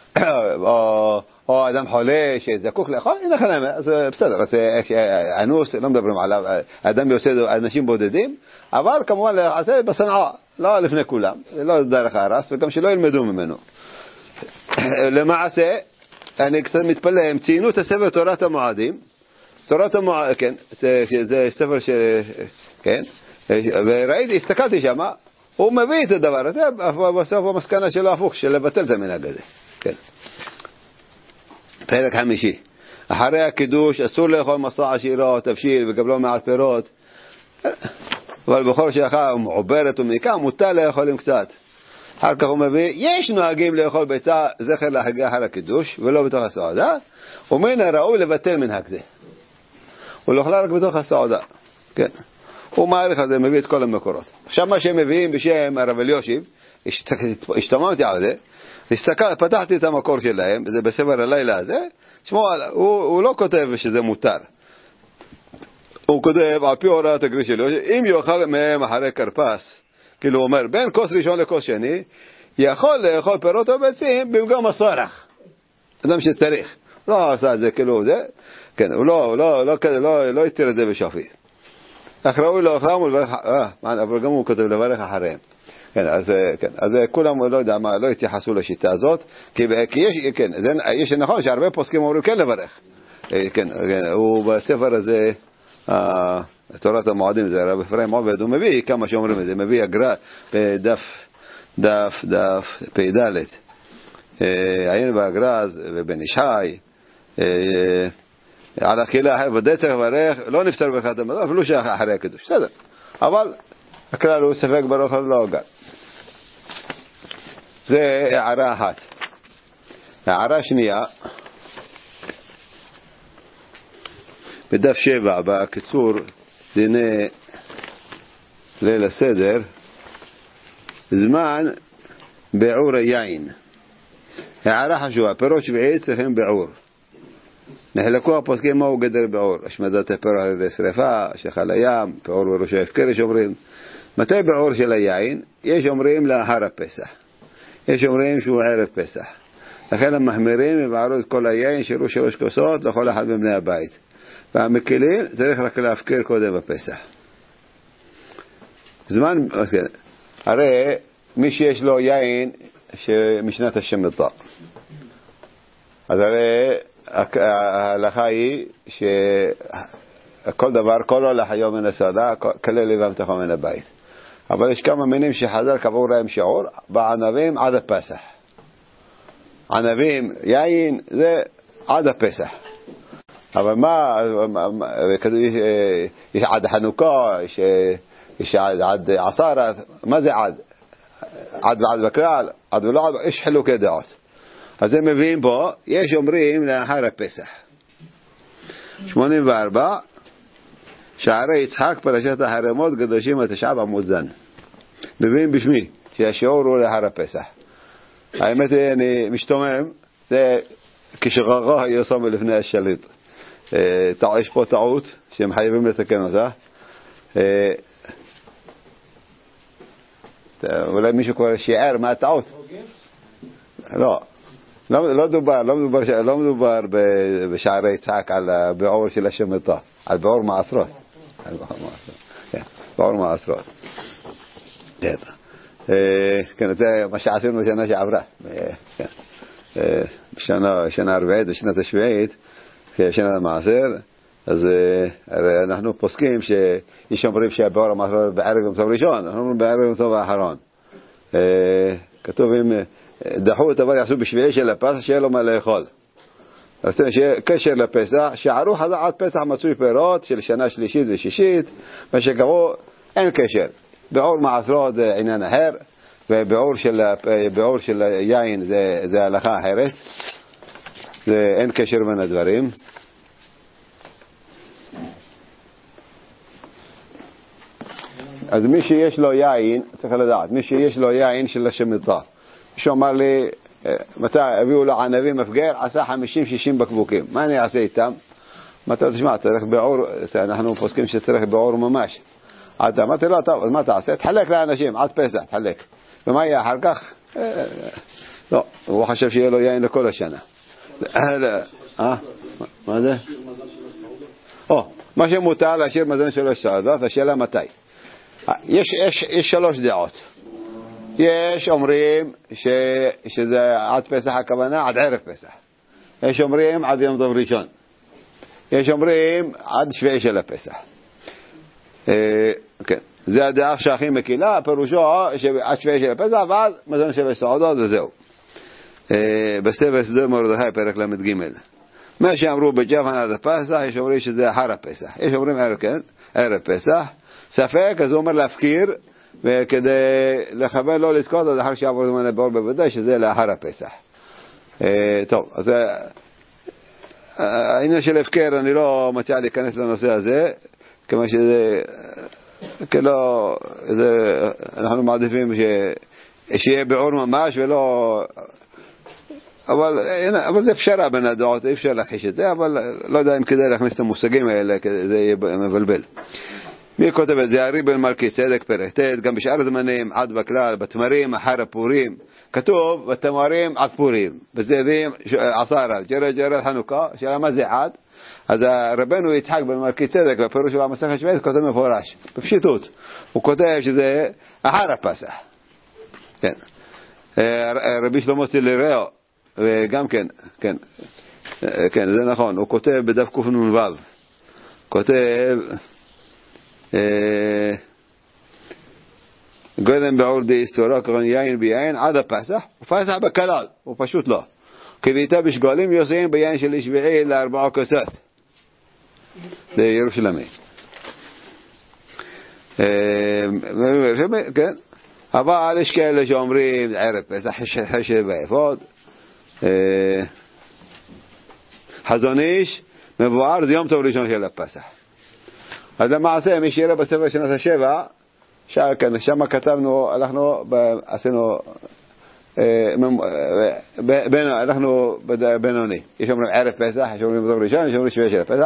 או אדם חולה שזקוק לאכול, הנה חנמה, אז בסדר, אנוס, לא מדברים עליו, אדם יוצא אנשים בודדים, אבל כמובן לעשה בסנעה, לא לפני כולם, לא דרך הרס, וגם שלא ילמדו ממנו. למעשה, אני קצת מתפלא, הם ציינו את הספר תורת המועדים, תורת המועדים, כן, זה ספר כן, וראיתי, הסתכלתי שם, הוא מביא את הדבר הזה, בסוף המסקנה שלו הפוך, של לבטל את המנהג הזה, כן. פרק 5, אחרי הקידוש אסור לאכול מסע עשירה, תבשיל וגם לא מעט פירות, אבל בכל שאכל מעוברת ומניקה מותר לאכול עם קצת. אחר כך הוא מביא, יש נוהגים לאכול ביצה זכר להגה אחר הקידוש ולא בתוך הסעודה, ומן הראוי לבטל מנהג זה. הוא לא אוכל רק בתוך הסעודה, כן. הוא מעריך על זה, מביא את כל המקורות. עכשיו מה שהם מביאים בשם הרב אליושיב, השתממתי על זה, פתחתי את המקור שלהם, זה בספר הלילה הזה, הוא לא כותב שזה מותר. הוא כותב, על פי הוראת הגריש שלו, אם יאכל מהם אחרי קרפס, כאילו הוא אומר, בין כוס ראשון לכוס שני, יכול לאכול פירות או ביצים במקום הסורח. אדם שצריך. לא עשה את זה כאילו זה, כן, הוא לא יתיר את זה בשופי. אך ראוי לאוכלם ולברך, אבל גם הוא כותב לברך אחריהם. כן, אז כולם לא יודע מה, לא התייחסו לשיטה הזאת, כי יש נכון שהרבה פוסקים אומרים כן לברך. כן, הוא בספר הזה, תורת המועדים, זה הרב אפרים עובד, הוא מביא כמה שאומרים את זה, מביא הגר"א בדף פ"ד, עיין בהגר"א ובן איש חי, על אכילה ודאי צריך לברך, לא נפטר ברכת המזון, אפילו שאחרי הקידוש, בסדר. אבל הכלל הוא ספק ברוך לא גל. זה הערה אחת. הערה שנייה, בדף 7, בקיצור דיני ליל הסדר, זמן בעור היין. הערה חשובה, פירות שביעית צריכים בעור. נחלקו הפוסקים מהו גדר בעור, השמדת הפירות על ידי שריפה, שחל הים, פירות וראשו הפקר, יש אומרים. מתי בעור של היין? יש אומרים לאחר הפסח. יש אומרים שהוא ערב פסח. לכן המחמירים יבערו את כל היין, שירו 3 כוסות לכל אחד מבני הבית. והמקלים צריך רק להפקיר קודם בפסח. זמן, הרי מי שיש לו יין משנת השמטה, אז הרי ההלכה היא שכל דבר, כל הולך היום מן הסעודה, כלל לבם תחום מן הבית. אבל יש כמה מינים שחז"ל קבעו להם שיעור, בענבים עד הפסח. ענבים, יין, זה עד הפסח. אבל מה, יש עד חנוכה, יש עד עשרה, מה זה עד? עד ועד בכלל, עד ולא עד, יש חילוקי דעות. אז הם מביאים פה, יש אומרים לאחר הפסח. 84, שערי יצחק פרשת החרמות קדושים התשעה בעמוד ז'. מביאים בשמי, שהשיעור הוא לאחר הפסח. האמת היא, אני משתומם, זה כשגגה יוסם לפני השליט. יש פה טעות שהם חייבים לתקן אותה. אולי מישהו כבר שיער מה הטעות? לא מדובר בשערי יצחק על בעור של השמטה, על בעור מעשרות. בעור מעשרות. כן, זה מה שעשינו בשנה שעברה. בשנה הרביעית, בשנת השביעית, שנה למעשר, אז אנחנו פוסקים שיש אומרים שהבאור המעשר בערב יום טוב ראשון, אנחנו אומרים בערב יום טוב האחרון. כתוב אם דחו את אבל יעשו בשביעי של הפסח שיהיה לו מה לאכול. אז שיהיה קשר לפסח, שערו חזר עד פסח מצוי פירות של שנה שלישית ושישית, מה שקראו אין קשר. בעור מעשרות זה עניין אחר, ובעור של יין זה הלכה אחרת, זה אין קשר בין הדברים. אז מי שיש לו יין, צריך לדעת, מי שיש לו יין של השמיטה, מישהו אמר לי, מתי הביאו לו ענבים מפגר, עשה 50-60 בקבוקים, מה אני אעשה איתם? מתי תשמע, צריך בעור, אנחנו פוסקים שצריך בעור ממש. אמרתי לו, טוב, אז מה תעשה? תחלק לאנשים, עד פסח, תחלק. ומה יהיה אחר כך? לא, הוא חשב שיהיה לו יין לכל השנה. מה זה? מה שמותר להשאיר מזון של הסעודות, השאלה מתי. יש 3 דעות. יש אומרים שזה עד פסח הכוונה, עד ערב פסח. יש אומרים עד יום טוב ראשון. יש אומרים עד שביעי של הפסח. כן. זה הדעה שהכי מקילה, פירושו שעד שביעי של הפסח, ואז מזון של הסעודות וזהו. בספר שדה מרדכי פרק למד ג' מה שאמרו בג'פן עד הפסח, יש אומרים שזה אחר הפסח. יש אומרים ערב פסח. ספק, אז הוא אומר להפקיר, וכדי לכוון לא לזכות, אז אחר שיעבור זמן לבאור בוודאי, שזה לאחר הפסח. טוב, אז העניין של הפקר, אני לא מציע להיכנס לנושא הזה, כמו שזה, כאילו, אנחנו מעדיפים שיהיה בעור ממש ולא, אבל זה פשרה בין הדעות, אי אפשר להכחיש את זה, אבל לא יודע אם כדאי להכניס את המושגים האלה, זה יהיה מבלבל. מי כותב את זה? הרי בן מלכי צדק פרק ט', גם בשאר זמנים עד בכלל, בתמרים אחר הפורים, כתוב בתמרים עד פורים, בזידים עשרה, ג'רד חנוכה, שאלה מה זה עד? אז רבנו יצחק בן מלכי צדק בפירוש של המסכת שביעית כותב מפורש, בפשיטות, הוא כותב שזה אחר הפסח. כן. רבי שלמה סילריאו, וגם כן, זה נכון, הוא כותב בדף קנ"ו, כותב גודם בעור די סורה כגון יין ביין עד הפסח, ופסח בכלל, הוא פשוט לא. כביתה בשגולים יוצאים ביין של שביעי ל4 כוסות. זה ירושלמי. כן. אבל יש כאלה שאומרים ערב פסח חשב ואפוד. חזון איש מבואר זה יום טוב ראשון של הפסח. אז למעשה מי שיראה בספר שנת השבע, שם כתבנו, עשינו אנחנו בינוני. יש אומרים ערב פסח, יש אומרים טוב ראשון, יש אומרים שביעי של הפסח,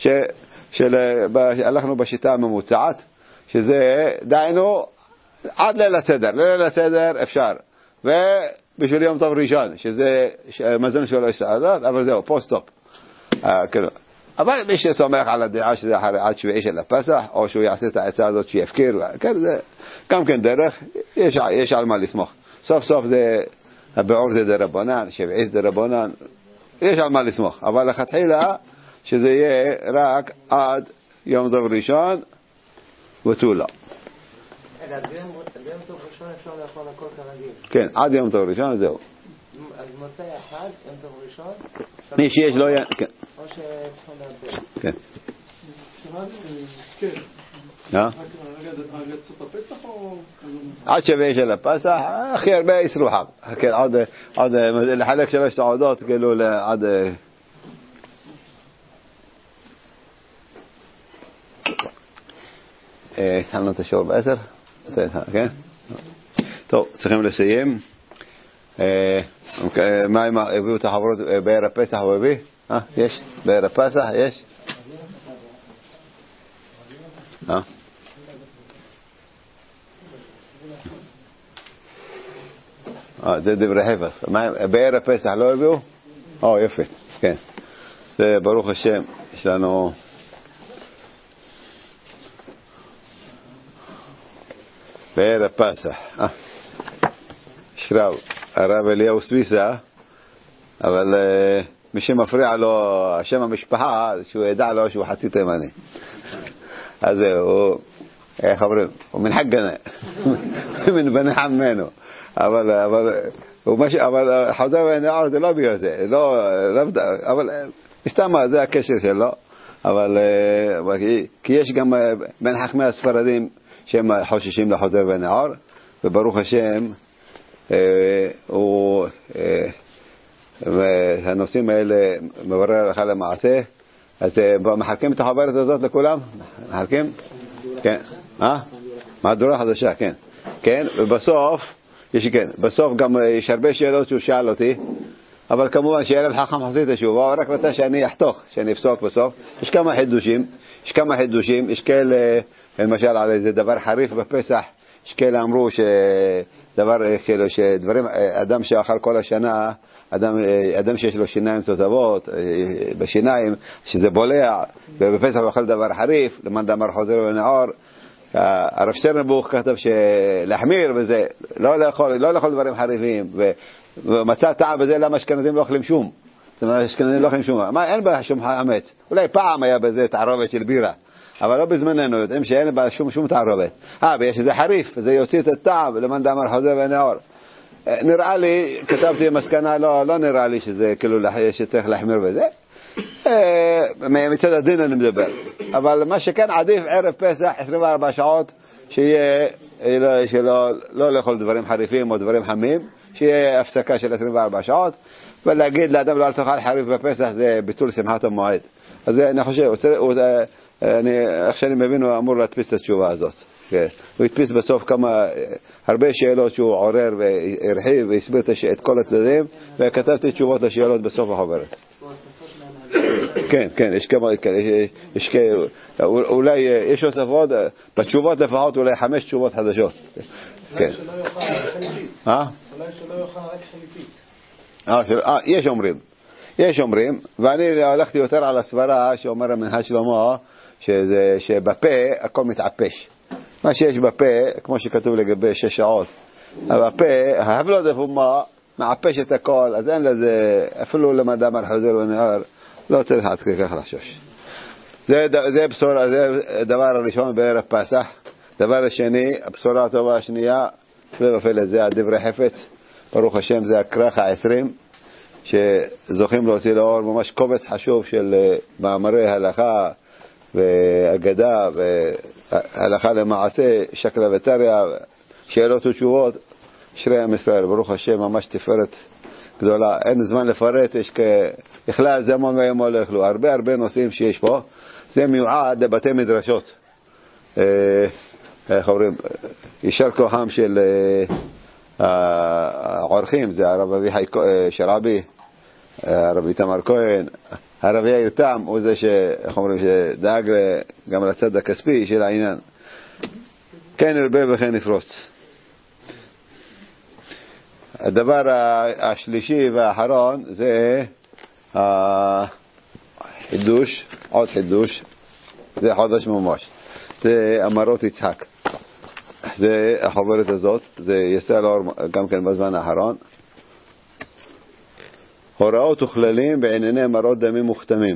הלכנו בשיטה הממוצעת, שזה דיינו עד ליל הסדר. ליל הסדר אפשר, ובשביל יום טוב ראשון, שזה מזון שלו יש סעדות, אבל זהו, פוסט-טופ. אבל מי שסומך על הדעה שזה עד שביעי של הפסח, או שהוא יעשה את העצה הזאת שיפקיר, זה גם כן דרך, יש על מה לסמוך. סוף סוף זה, הבעור זה דרבנן, שביעי זה דרבנן, יש על מה לסמוך. אבל לכתחילה, שזה יהיה רק עד יום טוב ראשון, ותו לא. עד יום טוב ראשון אפשר לאכול הכל כרגיל. כן, עד יום טוב ראשון, זהו. אז מוצא אחד, יום טוב ראשון. מי שיש לא יהיה, כן. או שצריכים להדבר. כן. כן. עד שביעי של הפסח, הכי הרבה יסרו חג. עד לחלק 3 סעודות, כאילו עד... התחלנו את השיעור ב10? כן? טוב, צריכים לסיים. מה אם הביאו את החברות בערב פסח הוא הביא? יש? בערב פסח יש? זה דברי חפץ. בערב פסח לא הביאו? יפה, כן. זה ברוך השם, יש לנו... בערב פסח. יש רב אליהו סוויסה, אבל מי שמפריע לו השם המשפחה, שהוא ידע לו שהוא חצי תימני. אז הוא, איך אומרים, הוא מן חגנה, מן בני חמנו. אבל חוזר ונער זה לא בגלל זה, אבל סתם זה הקשר שלו. אבל כי יש גם בין חכמי הספרדים שהם חוששים לחוזר ונער, וברוך השם והנושאים האלה מברר הלכה למעשה. אז מחלקים את החוברת הזאת לכולם? מחלקים? כן. מהדורה חדשה, כן. כן, ובסוף בסוף גם יש הרבה שאלות שהוא שאל אותי, אבל כמובן שילד חכם חסיד תשובה, הוא רק רצה שאני אחתוך, שאני אפסוק בסוף. יש כמה חידושים, יש כאלה, למשל על איזה דבר חריף בפסח, יש כאלה אמרו שדבר, כאילו שדברים, אדם שאכל כל השנה, אדם שיש לו שיניים תותבות בשיניים, שזה בולע, ובפסח הוא אכל דבר חריף, למען דאמר חוזר ונער. הרב שטרנבוך כתב שלהחמיר וזה, לא לאכול דברים חריפים, ומצא טעם בזה למה אשכנזים לא אוכלים שום. זאת אומרת, אשכנזים לא אוכלים שום. מה, אין בה שום חמץ. אולי פעם היה בזה תערובת של בירה, אבל לא בזמננו, יודעים שאין בה שום תערובת. ויש איזה חריף, וזה יוציא את הטעם, למען דאמר חוזר ונער. נראה לי, כתבתי מסקנה, לא נראה לי שזה כאילו שצריך להחמיר בזה. מצד הדין אני מדבר. אבל מה שכן עדיף ערב פסח 24 שעות שיהיה לא לאכול דברים חריפים או דברים חמים, שיהיה הפסקה של 24 שעות, ולהגיד לאדם לא תאכל חריף בפסח זה ביטול שמחת המועד. אז אני חושב, איך שאני מבין הוא אמור להדפיס את התשובה הזאת. הוא הדפיס בסוף הרבה שאלות שהוא עורר והרחיב והסביר את כל הצדדים, וכתבתי תשובות לשאלות בסוף החוברת. כן, יש כמה, אולי יש הוספות, בתשובות לפחות אולי 5 תשובות חדשות. אולי שלא יאכל חליפית. אולי שלא יאכל רק חליפית. יש אומרים, ואני הלכתי יותר על הסברה שאומר המנהג שלמה, שבפה הכל מתעפש. מה שיש בפה, כמו שכתוב לגבי 6 שעות, בפה, ההבלוד איפה מעפש את הכל, אז אין לזה, אפילו למד דאמר חוזר ונער, לא צריך עד כך לחשוש. זה בשורה, זה דבר הראשון בערב פסח. דבר השני, הבשורה הטובה השנייה, הפלא ופלא, זה הדברי חפץ, ברוך השם, זה הכרך ה-20, שזוכים להוציא לאור ממש קובץ חשוב של מאמרי הלכה והגדה והלכה למעשה, שקלה וטריה, שאלות ותשובות, שרי עם ישראל, ברוך השם, ממש תפארת גדולה. אין זמן לפרט, יש בכלל זמן ויום לא יכלו, הרבה נושאים שיש פה. זה מיועד לבתי מדרשות. איך אומרים, יישר כוחם של העורכים, זה הרב אביחי שרעבי, הרב איתמר כהן, הרב יאיר תם, הוא זה שדאג גם לצד הכספי של העניין. כן ירבה וכן יפרוץ. הדבר השלישי והאחרון זה חידוש, עוד חידוש, זה חודש ממש, זה אמרות יצחק. זה החוברת הזאת, זה יצא לאור גם כן בזמן האחרון. הוראות וכללים בענייני מראות דמים מוכתמים.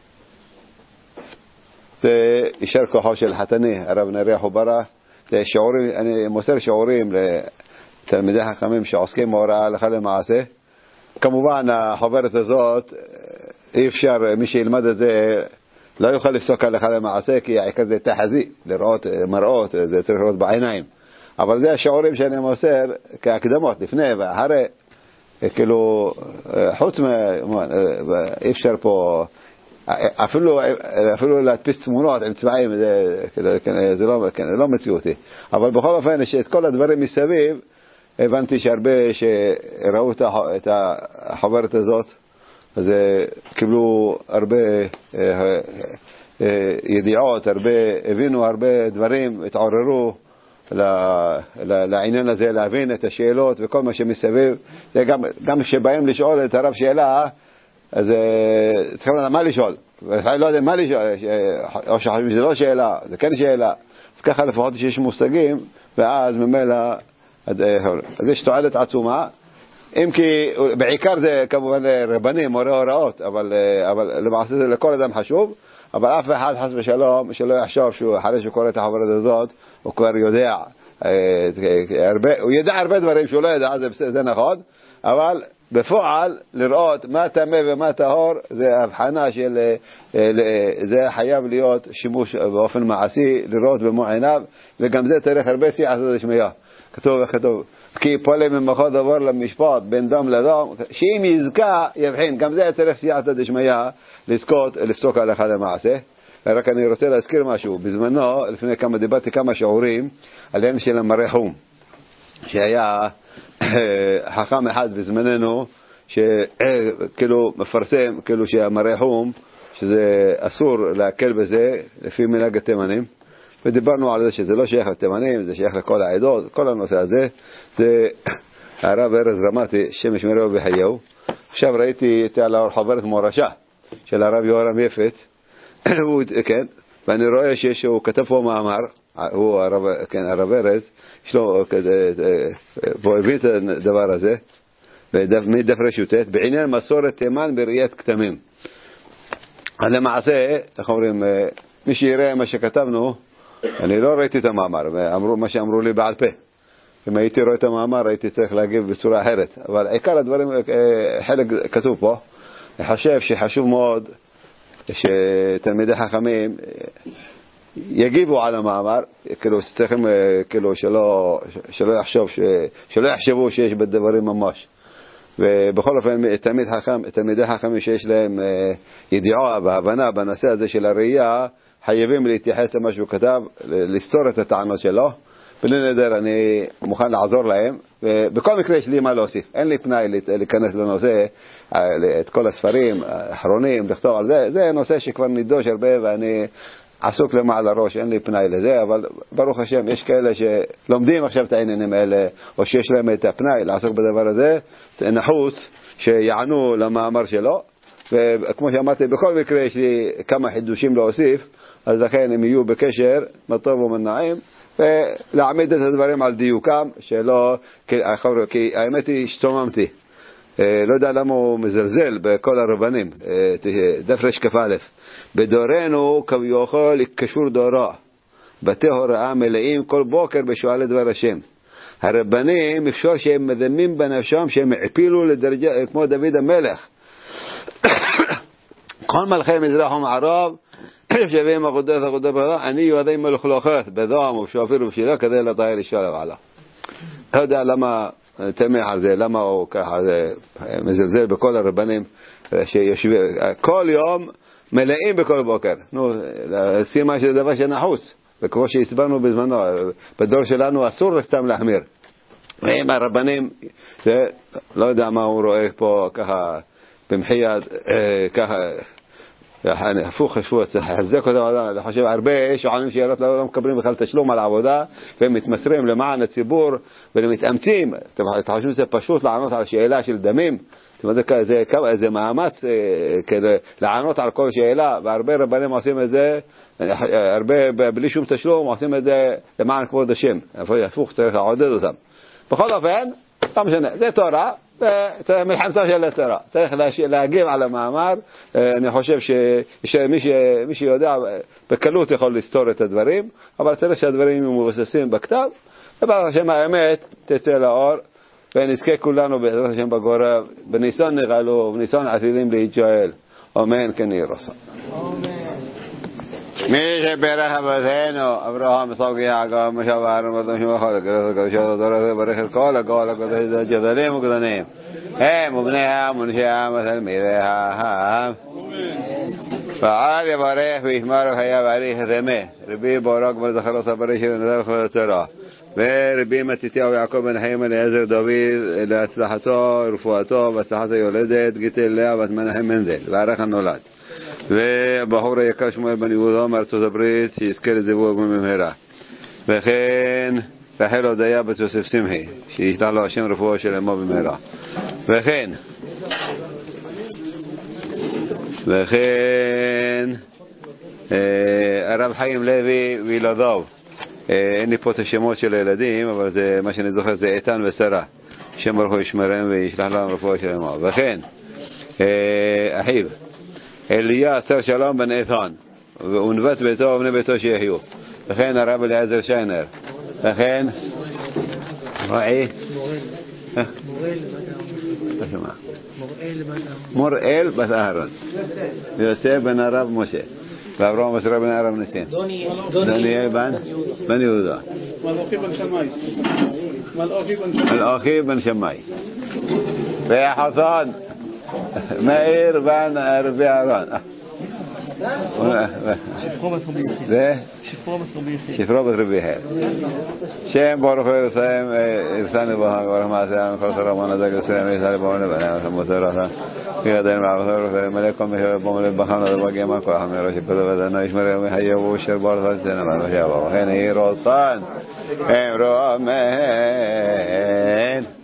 זה יישר כוחו של חתני, הרב נריה חוברה. זה שיעורים, אני מוסר שיעורים לתלמידי חכמים שעוסקים בהוראה הלכה למעשה. כמובן החוברת הזאת, אי אפשר, מי שילמד את זה לא יוכל לפסוק הלכה למעשה, כי העיקר זה תחזי, לראות מראות, זה צריך לראות בעיניים. אבל זה השיעורים שאני מוסר כהקדמות, לפני ואחרי, כאילו, חוץ אי אפשר פה, אפילו להדפיס תמונות עם צבעים, זה לא מציאותי. אבל בכל אופן, את כל הדברים מסביב, הבנתי שהרבה שראו את החוברת הזאת, אז קיבלו הרבה ידיעות, הבינו הרבה דברים, התעוררו לעניין הזה, להבין את השאלות וכל מה שמסביב. זה גם שבאים לשאול את הרב שאלה, אז צריכים לדעת מה לשאול, לא יודע מה לשאול, או שחושבים שזה לא שאלה, זה כן שאלה. אז ככה לפחות שיש מושגים, ואז ממילא אז יש תועלת עצומה. אם כי בעיקר זה כמובן רבנים, מורה הוראות, אבל למעשה זה לכל אדם חשוב, אבל אף אחד חס ושלום שלא יחשוב שהוא אחרי שהוא קורא את החוברת הזאת, הוא כבר יודע, הוא ידע הרבה דברים שהוא לא ידע, זה נכון, אבל בפועל לראות מה טמא ומה טהור, זה הבחנה של, זה חייב להיות שימוש באופן מעשי, לראות במו עיניו, וגם זה צריך הרבה סייעתא דשמיא. כתוב, כי פועל ממך דבר למשפט בין דם לדם, שאם יזכה יבחין, גם זה צריך סייעתא דשמיא, לזכות לפסוק הלכה למעשה. רק אני רוצה להזכיר משהו, בזמנו, לפני דיברתי כמה שיעורים, על העניין של המראה חום, שהיה חכם אחד בזמננו, שכאילו מפרסם, כאילו שהמראה חום, שזה אסור להקל בזה, לפי מנהג התימנים, ודיברנו על זה שזה לא שייך לתימנים, זה שייך לכל העדות, כל הנושא הזה, זה הרב ארז רמתי, שם ישמרהו וחיהו. עכשיו ראיתי את החוברת מורשה, של הרב יורם יפת, כן, ואני רואה שהוא כתב פה מאמר, הוא הרב ארז, יש לו, והוא הביא את הדבר הזה, מדף רשוטת, בעניין מסורת תימן בראיית כתמים. למעשה, איך אומרים, מי שיראה מה שכתבנו, אני לא ראיתי את המאמר, מה שאמרו לי בעל פה. אם הייתי רואה את המאמר, הייתי צריך להגיב בצורה אחרת. אבל עיקר הדברים, חלק כתוב פה, אני חושב שחשוב מאוד שתלמידי חכמים יגיבו על המאמר, כאילו שלא יחשבו שיש בדברים ממש. ובכל אופן, תלמידי חכמים שיש להם ידיעה והבנה בנושא הזה של הראייה, חייבים להתייחס למה שהוא כתב, לסתור את הטענות שלו. בלי נדר אני מוכן לעזור להם, ובכל מקרה יש לי מה להוסיף. אין לי פנאי להיכנס לנושא, את כל הספרים האחרונים, לכתוב על זה. זה נושא שכבר נידוש הרבה, ואני עסוק למעל הראש, אין לי פנאי לזה, אבל ברוך השם, יש כאלה שלומדים עכשיו את העניינים האלה, או שיש להם את הפנאי לעסוק בדבר הזה, זה נחוץ שיענו למאמר שלו, וכמו שאמרתי, בכל מקרה יש לי כמה חידושים להוסיף, אז לכן הם יהיו בקשר, מטוב ומנעים, ולהעמיד את הדברים על דיוקם, שלא, כי האמת היא שתוממתי. לא יודע למה הוא מזלזל בכל הרבנים, דף רשכ"א. בדורנו כביכול קשור דורו, בתי הוראה מלאים כל בוקר בשואלי דבר השם. הרבנים אפשר שהם מדמים בנפשם שהם העפילו לדרגה כמו דוד המלך. כל מלכי מזרח ומערב שווים עבודת אני יהודי מלוכלוכת בדם ובשופר ובשירה כדי לטהר אישה לבעלה. אתה יודע למה תמח על זה, למה הוא ככה מזלזל בכל הרבנים שיושבים כל יום מלאים בכל בוקר. שימה שזה דבר שנחוץ, וכמו שהסברנו בזמנו, בדור שלנו אסור סתם להחמיר. ואם הרבנים, לא יודע מה הוא רואה פה ככה במחי יד, ככה הפוך חשבו, צריך לחזק אותם. אני חושב הרבה שועלים שאלות לא מקבלים בכלל תשלום על העבודה, והם מתמסרים למען הציבור ומתאמצים. אתם חושבים שזה פשוט לענות על שאלה של דמים? זה מאמץ כדי לענות על כל שאלה, והרבה רבנים עושים את זה, הרבה בלי שום תשלום עושים את זה למען כבוד השם. הפוך, צריך לעודד אותם. בכל אופן, לא משנה, זה תורה, מלחמתו של התורה. צריך להגיב על המאמר. אני חושב שמי שיודע בקלות יכול לסתור את הדברים, אבל צריך שהדברים יהיו מבוססים בכתב, ובעזרת השם האמת תצא לאור, ונזכה כולנו בעזרת השם בגורל, בניסון נגאלו, ובניסון עתידים להתגאל. אמן כן יהי רצון. מי שברך אבותינו, אברהם, יצחק, יעקב, משה ואהרון, ואדם שבכל הקדוש הקדושות הדורות, וברך את כל הקדושים גדולים וקטנים, הם ובני העם ונשי העם ותלמידי העם. ועל יברך וישמר וחיה ויאריך את ימי רבי בורק וזכרו סברי שנדב לכבוד התורה, ורבי מתתיהו יעקב בן חיים אליעזר דוד להצלחתו, רפואתו והצלחת היולדת גיטל לאה בת מנחם מנדל וערך הנולד, ובחור היקר שמואל בן יהודה מארצות הברית שיזכה לזיווג במהרה, וכן רחל הודיה בת יוסף שמחי שישלח לו השם רפואה של אמו במהרה, וכן הרב חיים לוי וילדיו. אין לי פה את השמות של הילדים, אבל זה מה שאני זוכר זה איתן ושרה. השם ברוך הוא ישמרם וישלח להם רפואה שלמה. וכן אחיו אליה אסר שלום בן איתן ונבט ביתו ובני ביתו שיחיו. וכן הרב אליעזר שיינר. וכן רעי מוראל בת אהרון ויוסף בן הרב משה ואברהם מסר בן הרב ניסים דניאל בן יהודה מלאכי בן שמאי וחסן מאיר בן רבי אהרון שפרו בת רבי יחיאל שם ברוך הוא ירסן בהם ורחמת סלם כל סלמן הדג יסלם יסלם בהם לבנם ושמות הרחה וידעים לעבוד ולמלאכם במלאכ בחם ובגיע מה כל החמי ראשי פלו ודנה ישמר יום יחייבו ושר בר פלסטינה ואנושי אבו וכן יהי רוסן אמרו אמן